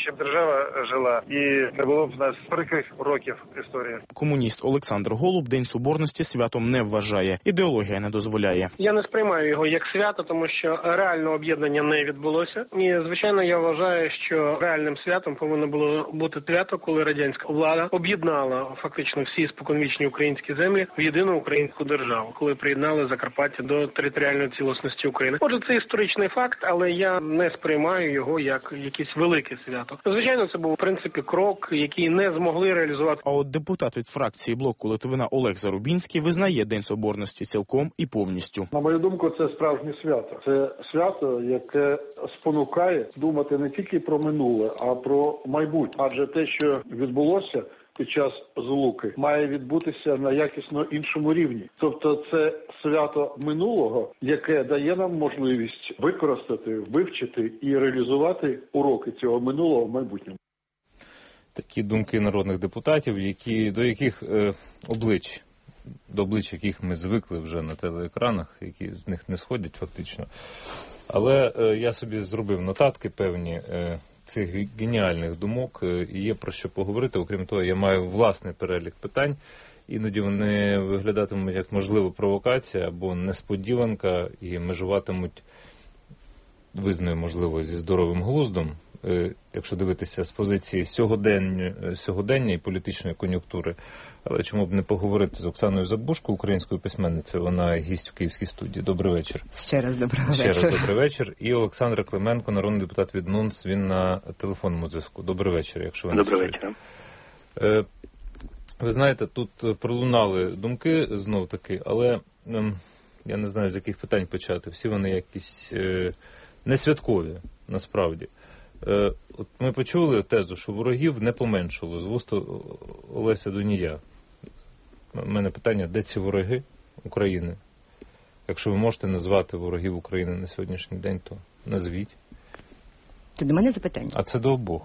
щоб держава жила і не було б в нас прикрих років історії. Комуніст Олександр Голуб День Соборності святом не вважає. Ідеологія не дозволяє. Я не сприймаю його як свято, тому що реального об'єднання не відбулося. І, звичайно, я вважаю, що реальним святом повинно було бути свято, коли радянська влада об'єднала фактично всі споконвічні українські землі в єдину українську державу, коли приєднали Закарпаття до територіальної цілісності України. Може, це історичний факт, але я не сприймаю його як якесь велике свято. Звичайно, це був, в принципі, крок, який не змогли реалізувати. А от депутат від фракції блоку Литвина Олег Зарубінський визнає День Соборності цілком і повністю. На мою думку, це справжнє свято. Це свято, яке спонукає думати не тільки про минуле, а про майбутнє. Адже те, що відбулося під час Злуки, має відбутися на якісно іншому рівні. Тобто це свято минулого, яке дає нам можливість використати, вивчити і реалізувати уроки цього минулого в майбутньому. Такі думки народних депутатів, до яких до облич яких ми звикли вже на телеекранах, які з них не сходять фактично. Але я собі зробив нотатки певні цих геніальних думок, і є про що поговорити. Окрім того, я маю власний перелік питань. Іноді вони виглядатимуть як, можливо, провокація або несподіванка і межуватимуть, визнаю, можливо, зі здоровим глуздом, якщо дивитися з позиції сьогодення і політичної кон'юнктури. Але чому б не поговорити з Оксаною Забушко, українською письменницею, вона гість в Київській студії. Добрий вечір. Ще раз добрий вечір. І Олександр Клименко, народний депутат від НУНС, він на телефонному зв'язку. Добрий вечір, якщо ви не чуєте. Добрий вечір. Ви знаєте, тут пролунали думки знов-таки, але я не знаю, з яких питань почати. Всі вони якісь не святкові, насправді. От ми почули тезу, що ворогів не поменшало з вуст Олеся Донія. У мене питання, де ці вороги України? Якщо ви можете назвати ворогів України на сьогоднішній день, то назвіть. Це до мене запитання? А це до обох.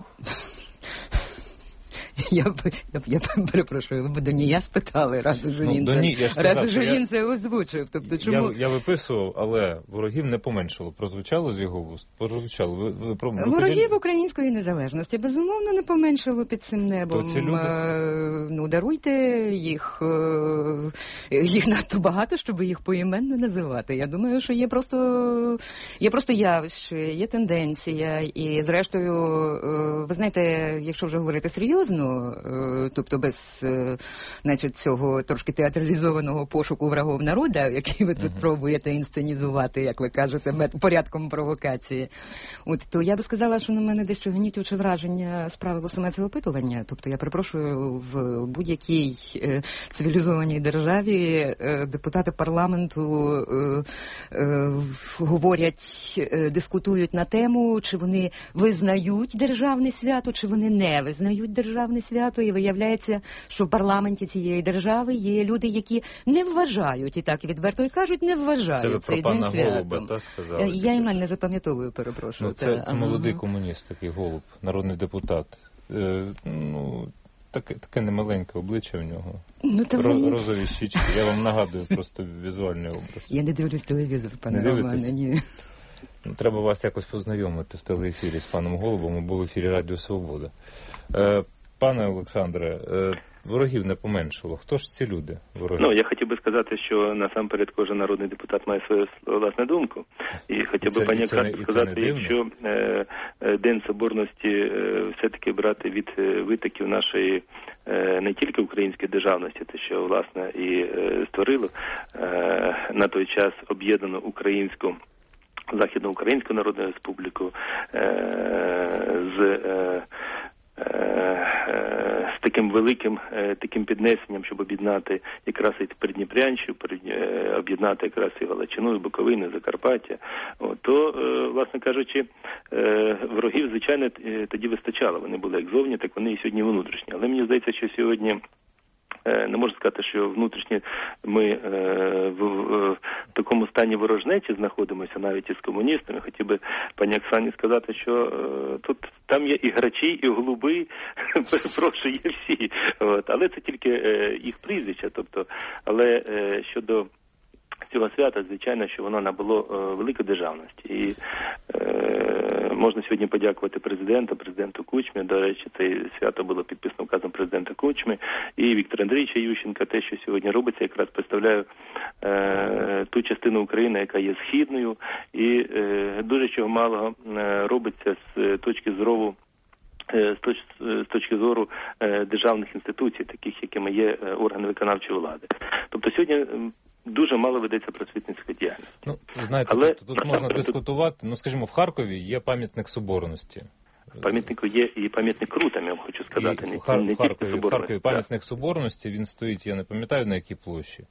Я перепрошую, ви б Донія спитали, раз уже він це озвучив. Тобто, чому? Я виписував, але ворогів не поменшало. Прозвучало з його вуст? Прозвучало. Ворогів української незалежності, безумовно, не поменшало під цим небом. Даруйте їх надто багато, щоб їх поіменно називати. Я думаю, що є просто явище, є тенденція. І зрештою, ви знаєте, якщо вже говорити серйозно, тобто без, значить, цього трошки театралізованого пошуку врагов народу, який ви тут пробуєте інсценізувати, як ви кажете, порядком провокації, то я би сказала, що на мене дещо гнітюче враження справило саме це опитування. Тобто, я перепрошую, в будь-якій цивілізованій державі депутати парламенту говорять, дискутують на тему, чи вони визнають державне свято, чи вони не визнають державне свято, і виявляється, що в парламенті цієї держави є люди, які не вважають, і так відверто і кажуть, не вважають цей день святом. Я імен не запам'ятовую, перепрошую. Це молодий комуніст, такий Голуб, народний депутат. Таке немаленьке обличчя в нього. Розові щічки. Я вам нагадую просто візуальний образ. Я не дивлюсь телевізор, пане Романе, ні. Треба вас якось познайомити в телеефірі з паном Голубом або в ефірі Радіо Свобода. Пане Олександре, ворогів не поменшало. Хто ж ці люди? Вороги? Я хотів би сказати, що насамперед кожен народний депутат має свою власну думку. І хотів би пані Оксані сказати, якщо День Соборності все-таки брати від витоків нашої не тільки української державності, те, що, власне, і створило на той час об'єднану українську Західноукраїнську Народну Республіку з таким великим таким піднесенням, щоб об'єднати якраз і Придніпрянщину, об'єднати якраз і Галичину, і Буковину, і Закарпаття, то, власне кажучи, ворогів, звичайно, тоді вистачало. Вони були як зовні, так вони і сьогодні внутрішні. Але мені здається, що сьогодні не можу сказати, що внутрішні ми в такому стані ворожнечі знаходимося навіть із комуністами. Хотів би пані Оксані сказати, що там є і грачі, і голуби, перепрошую, є всі. Але це тільки їх прізвища. Але щодо цього свята, звичайно, що воно набуло великої державності. І можна сьогодні подякувати президенту Кучмі. До речі, це свято було підписано указом президента Кучмі і Віктора Андрійовича Ющенка. Те, що сьогодні робиться, якраз представляю ту частину України, яка є східною, і дуже чого малого робиться з точки зору державних інституцій, таких, якими є органи виконавчої влади. Тобто сьогодні дуже мало ведеться просвітницька діяльність. Ну, знаєте, тут можна дискутувати. Ну, скажімо, в Харкові є пам'ятник Соборності. Пам'ятнику є і пам'ятник Крутам, я вам хочу сказати. В Харкові пам'ятник Соборності, він стоїть, я не пам'ятаю, на якій площі.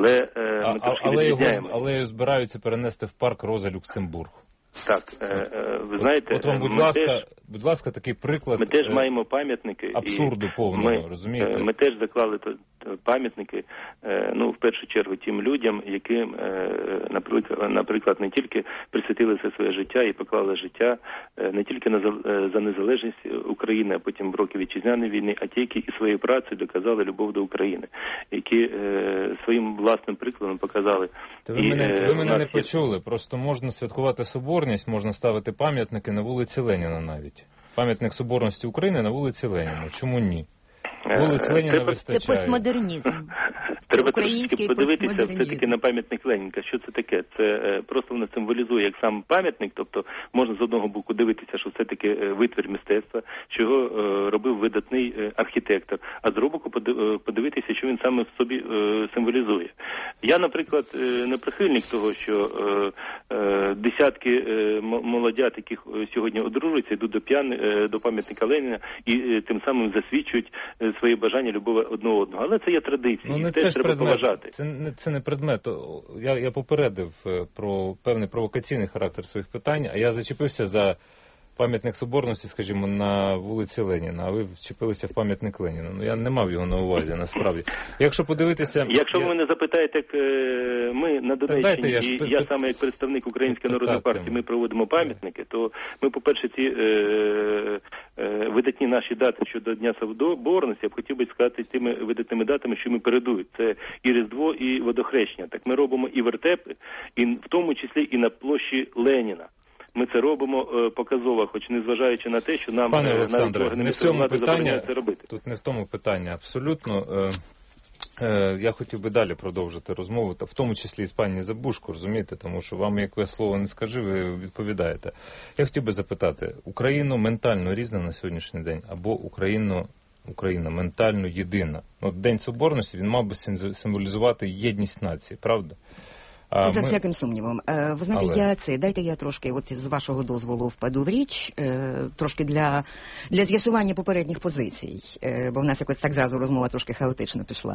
Але його збираються перенести в парк Роза Люксембург. Так, ви знаєте... От вам, будь ласка, такий приклад... Ми теж маємо пам'ятники. Абсурду повного, розумієте? Ми теж заклали пам'ятники, в першу чергу, тим людям, яким, наприклад, не тільки присвятили все своє життя і поклали життя не тільки за незалежність України, а потім в роки Вітчизняної війни, а ті, які і своєю працею доказали любов до України, які своїм власним прикладом показали. Ви мене не почули, просто можна святкувати Соборність, можна ставити пам'ятники на вулиці Леніна навіть. Пам'ятник Соборності України на вулиці Леніна. Чому ні? Вулиці Леніна вистачає. Це постмодернізм. Треба трошки подивитися все-таки на пам'ятник Ленінка. Що це таке? Це просто воно символізує як сам пам'ятник, тобто можна з одного боку дивитися, що все-таки витвір мистецтва, що його робив видатний архітектор, а з другого боку подивитися, що він саме в собі символізує. Я, наприклад, не прихильник того, що десятки молодят, яких сьогодні одружуються, йдуть до пам'ятника Леніна і тим самим засвідчують своє бажання любові одного одного. Але це є традиція, теж треба поважати. Це не предмет. Я попередив про певний провокаційний характер своїх питань, а я зачепився за пам'ятник Соборності, скажімо, на вулиці Леніна, а ви вчепилися в пам'ятник Леніна. Я не мав його на увазі, насправді. Якщо подивитися... Якщо ви мене запитаєте, як ми на Донеччині, і я саме як представник Української народної партії, ми проводимо пам'ятники, то ми, по-перше, ці видатні наші дати щодо Дня Соборності, я б хотів би сказати тими видатними датами, що ми передують. Це і Різдво, і Водохрещення. Так ми робимо і вертепи, і в тому числі і на площі Леніна. Ми це робимо показово, хоч не зважаючи на те, що нам навіть органи місцевої влади забороняють це робити. Тут не в тому питання абсолютно. Я хотів би далі продовжити розмову, в тому числі і з пані Забушко, розумієте, тому що вам, як я слово не скажу, ви відповідаєте. Я хотів би запитати, Україна ментально різна на сьогоднішній день, або Україна ментально єдина? День Соборності, він мав би символізувати єдність нації, правда? За всяким сумнівом. Ви знаєте, дайте я трошки, з вашого дозволу, впаду в річ, трошки для з'ясування попередніх позицій, бо в нас якось так зразу розмова трошки хаотично пішла.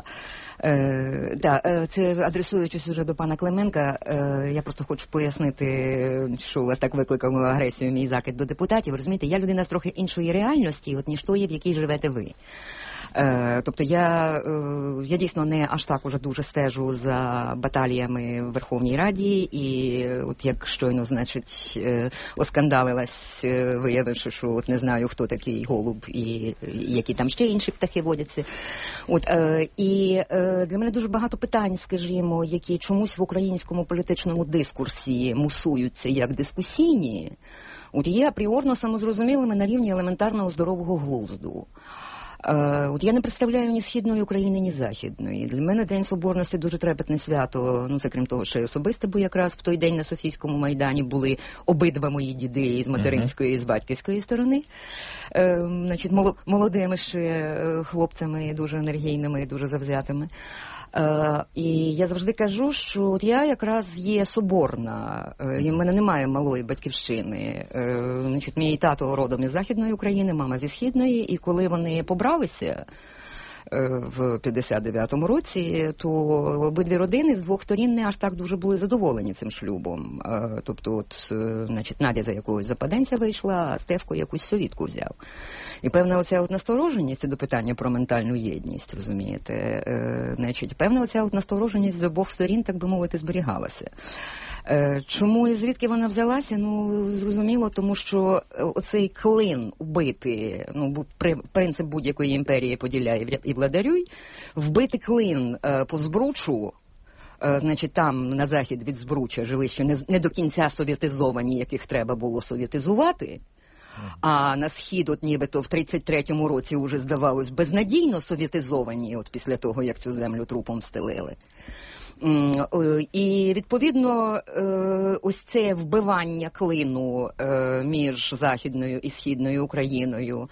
Це адресуючись уже до пана Клименка, я просто хочу пояснити, що у вас так викликало агресію мій закид до депутатів. Розумієте, я людина з трохи іншої реальності, ніж тої, в якій живете ви. Тобто я дійсно не аж так уже дуже стежу за баталіями в Верховній Раді, і от як щойно, значить, оскандалилась, виявивши, що не знаю, хто такий голуб і які там ще інші птахи водяться. І для мене дуже багато питань, скажімо, які чомусь в українському політичному дискурсі мусуються як дискусійні, є апріорно самозрозумілими на рівні елементарного здорового глузду. Я не представляю ні Східної України, ні Західної. Для мене День Соборності дуже трепетне свято. Це крім того, що й особисте, бо якраз в той день на Софійському Майдані були обидва мої діди із материнської і з батьківської сторони. Значить, молодими ще хлопцями, дуже енергійними, дуже завзятими. І я завжди кажу, що я якраз є соборна, і в мене немає малої батьківщини. Значить, мій тато родом із Західної України, мама зі Східної, і коли вони побралися в 59-му році, то обидві родини з двох сторін не аж так дуже були задоволені цим шлюбом. Тобто, значить, Надя за якогось западенця вийшла, а Стефко якусь совітку взяв. І певна оця настороженість до питання про ментальну єдність, розумієте, значить, певна оця настороженість з обох сторін, так би мовити, зберігалася. Чому і звідки вона взялася? Зрозуміло, тому що оцей клин убити, принцип будь-якої імперії поділяє і владарюй, вбити клин по збручу, Значить, там на захід від Збруча жили ще не до кінця совєтизовані, яких треба було совєтизувати. А на схід, от нібито в 33-му році уже, здавалось, безнадійно совєтизовані, от після того, як цю землю трупом стелили. І, відповідно, ось це вбивання клину між Західною і Східною Україною,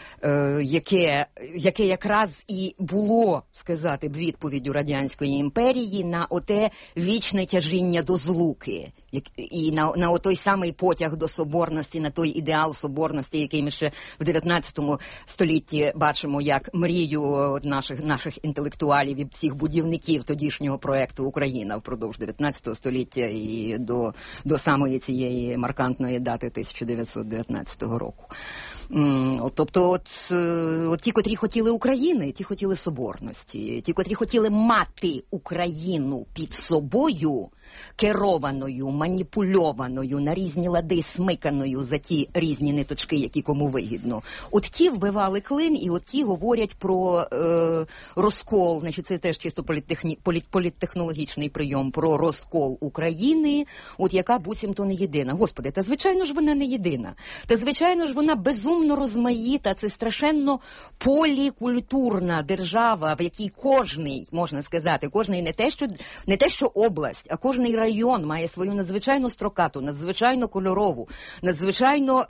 яке якраз і було, сказати б, відповіддю Радянської імперії на оте вічне тяжіння до злуки. І на отой самий потяг до соборності, на той ідеал соборності, який ми ще в 19 столітті бачимо як мрію наших інтелектуалів і всіх будівників тодішнього проекту «Україна» впродовж 19 століття і до самої цієї маркантної дати 1919 року. Тобто от ті, котрі хотіли України, ті хотіли соборності, ті, котрі хотіли мати Україну під собою, керованою, маніпульованою, на різні лади смиканою за ті різні ниточки, які кому вигідно. От ті вбивали клин, і от ті говорять про розкол, значить це теж чисто політтехнологічний прийом, про розкол України, от яка буцімто не єдина. Господи, та звичайно ж вона не єдина. Та звичайно ж вона безумно розмаїта, це страшенно полікультурна держава, в якій кожний, можна сказати, кожний не те, що область, а кожний район має свою надзвичайно строкату, надзвичайно кольорову, надзвичайно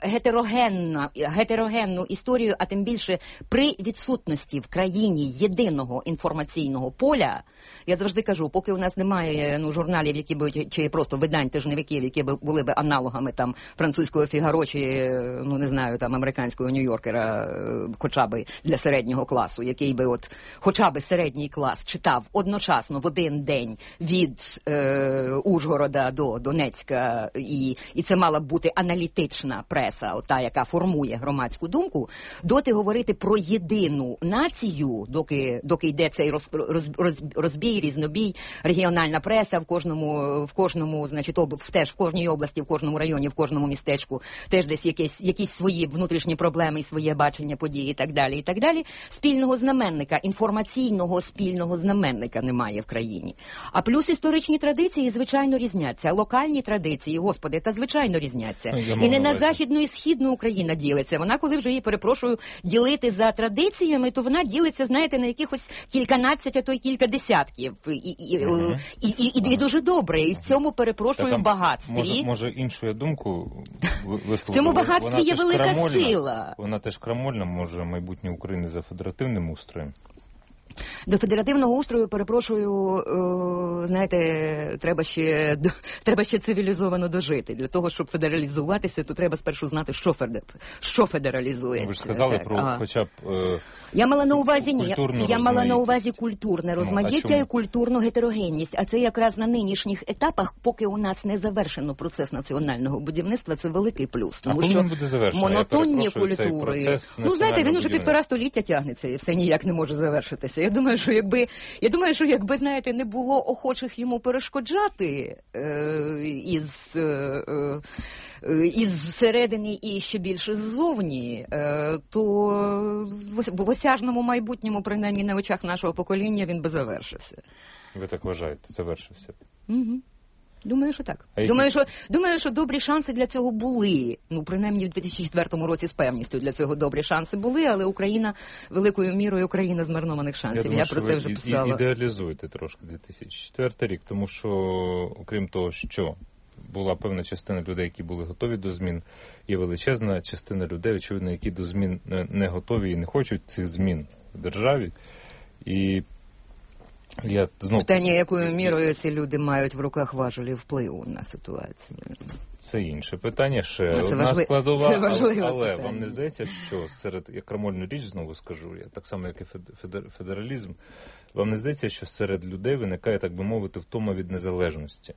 гетерогенну історію, а тим більше при відсутності в країні єдиного інформаційного поля. Я завжди кажу, поки у нас немає журналів, які б, чи просто видань тижневиків, які б були б аналогами там французького Фігаро чи, не знаю, там американського Нью-Йоркера, хоча б для середнього класу, який би от хоча б середній клас читав одночасно в один день від Ужгорода до Донецька, і це мала б бути аналітична преса, ота, яка формує громадську думку, доти говорити про єдину націю, доки йде цей розбій, різнобій, регіональна преса в кожному, значить, теж в кожній області, в кожному районі, в кожному містечку, теж десь якісь свої внутрішні проблеми і своє бачення подій і так далі, і так далі. Спільного знаменника, інформаційного спільного знаменника немає в країні. А плюс історичні традиції, звичайно, різняться. Локальні традиції, господи, та звичайно різняться. І не на Західну і Східну Україна ділиться. Вона, коли вже її, перепрошую, ділити за традиціями, то вона ділиться, знаєте, на якихось кільканадцять, а то й кілька десятків. І дуже добре. І в цьому, перепрошую, багатстві. Може іншу я думку висловити. В цьому багатстві є велика сила. Вона теж крамольна, може, майбутнє України за федеративним устроєм. До федеративного устрою, перепрошую, знаєте, треба ще цивілізовано дожити. Для того, щоб федералізуватися, то треба спершу знати, що федералізується. Ви ж сказали про хоча б я мала на увазі культурне розмаїття і культурну гетерогенність. А це якраз на нинішніх етапах, поки у нас не завершено процес національного будівництва, це великий плюс. Тому коли що він буде завершено? монотонні культури, знаєте, він уже 1,5 століття тягнеться і все ніяк не може завершитися. Я думаю, що якби, знаєте, не було охочих йому перешкоджати із середини і ще більше ззовні, то в осяжному майбутньому, принаймні на очах нашого покоління, він би завершився. Ви так вважаєте, завершився? Угу. Думаю, що так. Думаю, що добрі шанси для цього були. Принаймні в 2004 році з певністю для цього добрі шанси були, але Україна, великою мірою, Україна змарнованих шансів. Я про це вже писала. Ідеалізуєте трошки 2004 рік, тому що, окрім того, що була певна частина людей, які були готові до змін, є величезна частина людей, очевидно, які до змін не готові і не хочуть цих змін в державі. І питання, якою мірою ці люди мають в руках важелі впливу на ситуацію. Це інше питання, ще одна складова, але вам не здається, що серед, я крамольну річ знову скажу, я так само, як і федералізм, вам не здається, що серед людей виникає, так би мовити, втома від незалежності?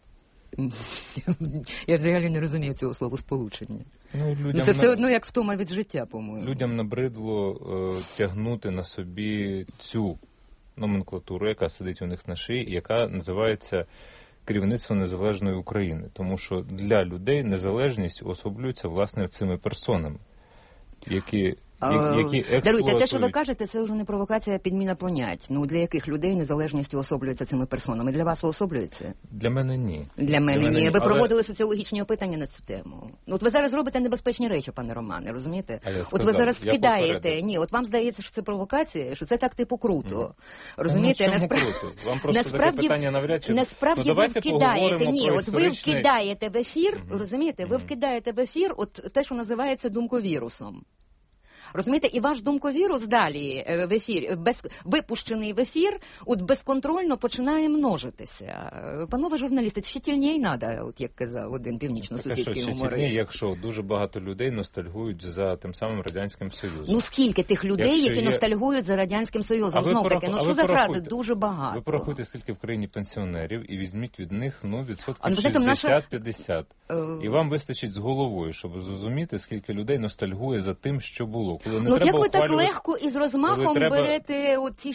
Я взагалі не розумію цього словосполучення. Це все одно, як втома від життя, по-моєму. Людям набридло тягнути на собі цю номенклатуру, яка сидить у них на шиї, яка називається керівництво незалежної України. Тому що для людей незалежність уособлюється, власне, цими персонами, які Даруйте, те, що ви кажете, це вже не провокація, а підміна понять. Ну, для яких людей незалежність уособлюється цими персонами? Для вас уособлюється? Для мене ні. Для мене ні. Ви проводили соціологічні опитання на цю тему. Ну, от ви зараз робите небезпечні речі, пане Романе, розумієте? От ви зараз вкидаєте. Ні, от вам здається, що це провокація, що це так типу круто. Розумієте? Вам просто таке питання навряд чи... Насправді ви вкидаєте. Ні, от ви вкидаєте в ефір, розумієте? Ви вкидаєте в ефір от те, що називається думковірусом. Розумієте, і ваш думковірус далі в ефір, випущений в ефір, от безконтрольно починає множитися. Панове журналісти, щитільній треба, от як казав один північно-сусідський гуморист. Якщо дуже багато людей ностальгують за тим самим Радянським Союзом. Ну скільки тих людей, які ностальгують за Радянським Союзом? Знов таки, ну що за фрази? Дуже багато. Ви порахуйте, скільки в країні пенсіонерів, і візьміть від них, відсотків 60-50. І вам вистачить з головою, щоб зрозуміти, скільки людей ностальгує за тим, що було. Ну, як ви так легко і з розмахом берете ці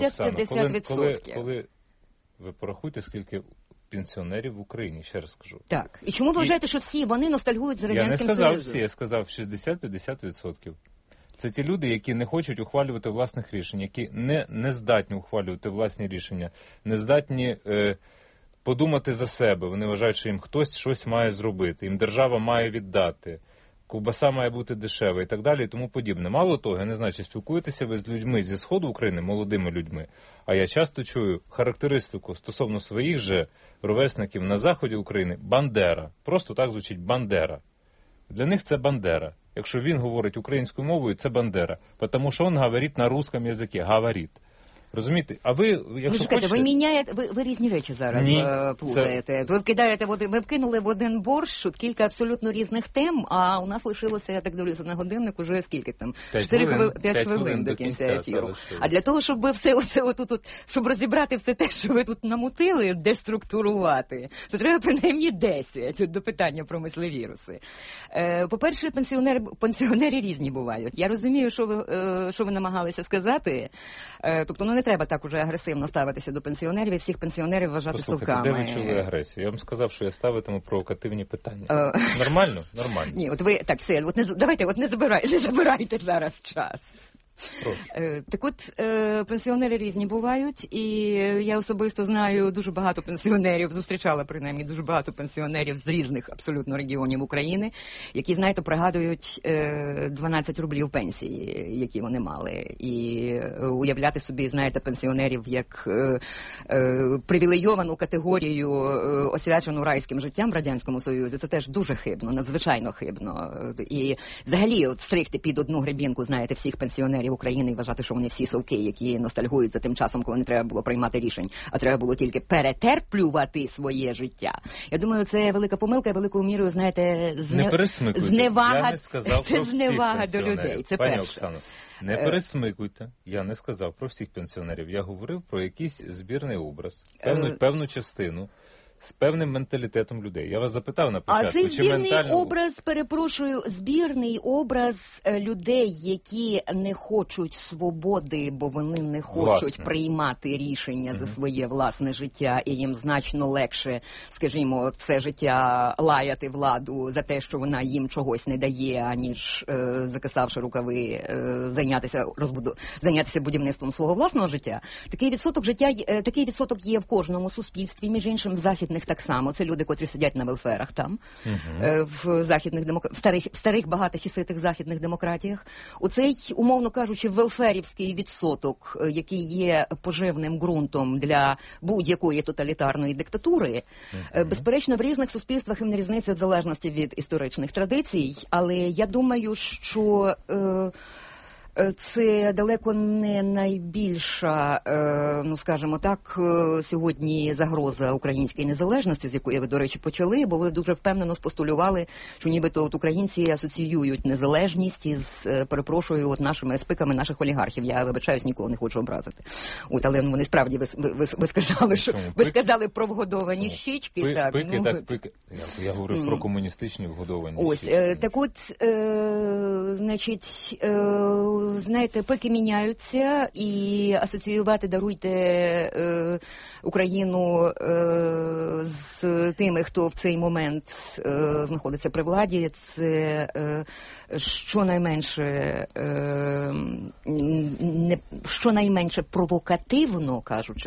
60-50%? Коли ви порахуйте, скільки пенсіонерів в Україні, ще раз скажу. Так. І чому ви вважаєте, що всі вони ностальгують за Радянським Союзом? Я не сказав всі, я сказав 60-50%. Це ті люди, які не хочуть ухвалювати власних рішень, які не здатні ухвалювати власні рішення, не здатні подумати за себе. Вони вважають, що їм хтось щось має зробити, їм держава має віддати. Ковбаса має бути дешева і так далі, і тому подібне. Мало того, я не знаю, чи спілкуєтеся ви з людьми зі Сходу України, молодими людьми, а я часто чую характеристику стосовно своїх же ровесників на Заході України – Бандера. Просто так звучить Бандера. Для них це Бандера. Якщо він говорить українською мовою, це Бандера. Тому що він говорить на русском язикі, говорить. Розумієте? А ви, якщо хочете... Ви міняєте, ви різні речі зараз плутаєте. Ви вкидаєте, ви вкинули в один борщ кілька абсолютно різних тем, а у нас лишилося, я так дивлюся на годинник, уже скільки там? 5 хвилин до кінця ефіру. А для того, щоб ви все оце отут, щоб розібрати все те, що ви тут намутили, деструктурувати, то треба принаймні 10 до питання про мислевіруси. По-перше, пенсіонери різні бувають. Я розумію, що ви намагалися сказати. Тобто, не треба так уже агресивно ставитися до пенсіонерів і всіх пенсіонерів вважати совками. Де ви чули агресію? Я вам сказав, що я ставитиму провокативні питання. Нормально? Нормально. Ні, от ви, так, все, давайте, не забирайте зараз час. Так от, пенсіонери різні бувають, і я особисто знаю дуже багато пенсіонерів, зустрічала принаймні дуже багато пенсіонерів з різних абсолютно регіонів України, які, знаєте, пригадують 12 рублів пенсії, які вони мали. І уявляти собі, знаєте, пенсіонерів як привілейовану категорію, освячену райським життям в Радянському Союзі, це теж дуже хибно, надзвичайно хибно. І взагалі, от стригти під одну гребінку, знаєте, всіх пенсіонерів України і вважати, що вони всі совки, які ностальгують за тим часом, коли не треба було приймати рішень, а треба було тільки перетерплювати своє життя. Я думаю, це велика помилка, великою мірою, знаєте, зневага. Я не сказав про всіх до людей. Це Пані Оксано, не пересмикуйте. Я не сказав про всіх пенсіонерів. Я говорив про якийсь збірний образ, певну частину, з певним менталітетом людей. Я вас запитав на початку, а цей збірний образ, перепрошую, збірний образ людей, які не хочуть свободи, бо вони не хочуть приймати рішення за своє власне життя, і їм значно легше, скажімо, все життя лаяти владу за те, що вона їм чогось не дає, аніж, закисавши рукави, зайнятися будівництвом свого власного життя. Такий відсоток є в кожному суспільстві, між іншим, в західних так само. Це люди, котрі сидять на велферах там, в західних старих багатих і ситих західних демократіях. Оцей, умовно кажучи, велферівський відсоток, який є поживним ґрунтом для будь-якої тоталітарної диктатури, безперечно, в різних суспільствах їм не різниця в залежності від історичних традицій, але я думаю, що це далеко не найбільша, ну скажімо так, сьогодні загроза українській незалежності, з якої ви, до речі, почали, бо ви дуже впевнено спостулювали, що нібито от українці асоціюють незалежність із, перепрошую, от нашими спиками наших олігархів. Я, вибачаюсь, нікого не хочу образити. От, але вони справді, ви сказали, що ви сказали про вгодовані щічки. Пики. Я говорю про комуністичні вгодовані щічки. Ось, так от, значить, знаєте, пики міняються, і асоціювати, даруйте, Україну з тими, хто в цей момент знаходиться при владі, це щонайменше провокативно, кажучи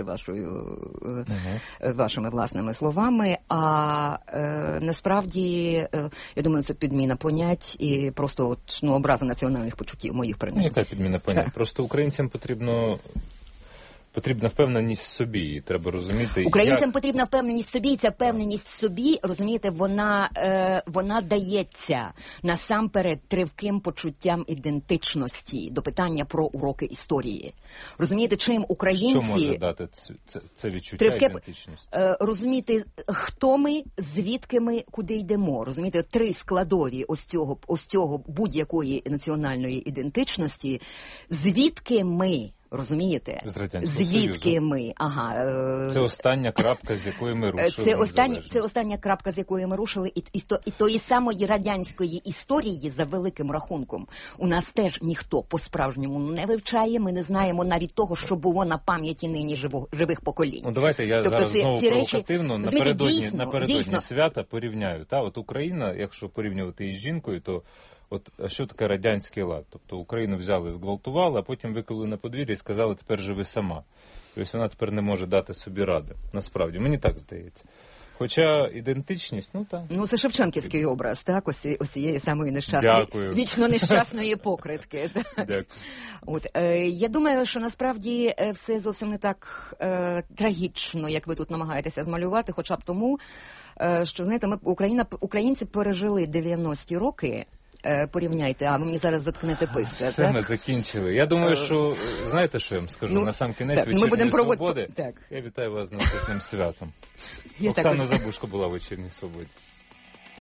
вашими власними словами, а насправді, я думаю, це підміна понять і просто образа національних почуттів моїх принаймні. Яка підміна понять? Просто українцям потрібна впевненість в собі, і треба розуміти... Українцям потрібна впевненість в собі, і ця впевненість в собі, розумієте, вона дається насамперед тривким почуттям ідентичності, до питання про уроки історії. Розумієте, чим українці... Що може дати це відчуття ідентичності? Розумієте, хто ми, звідки ми, куди йдемо. Розумієте, три складові ось цього будь-якої національної ідентичності. Звідки ми? Розумієте? Звідки ми? Це остання крапка, з якої ми рушили. Це остання крапка, з якої ми рушили, і тої самої радянської історії, за великим рахунком, у нас теж ніхто по-справжньому не вивчає, ми не знаємо навіть того, що було на пам'яті нині живих поколінь. Давайте я зараз знову провокативно напередодні свята порівняю. От Україна, якщо порівнювати із жінкою, то що таке радянський лад? Тобто Україну взяли, зґвалтували, а потім викинули на подвір'я і сказали, тепер живи сама. Тобто вона тепер не може дати собі ради. Насправді, мені так здається. Хоча ідентичність, так. Це Шевченківський образ, так? Ось цієї самої нещасної, вічно нещасної покритки. Дякую. Я думаю, що насправді все зовсім не так трагічно, як ви тут намагаєтеся змалювати, хоча б тому, що, знаєте, українці пережили 90-ті роки. Порівняйте, а ви мені зараз заткнете писка. Все, так? Ми закінчили. Я думаю, що, знаєте, що я вам скажу? На сам кінець «Вечірньої свободи». Я вітаю вас з наступним святом. Оксана Забушко була в «Вечірній свободі».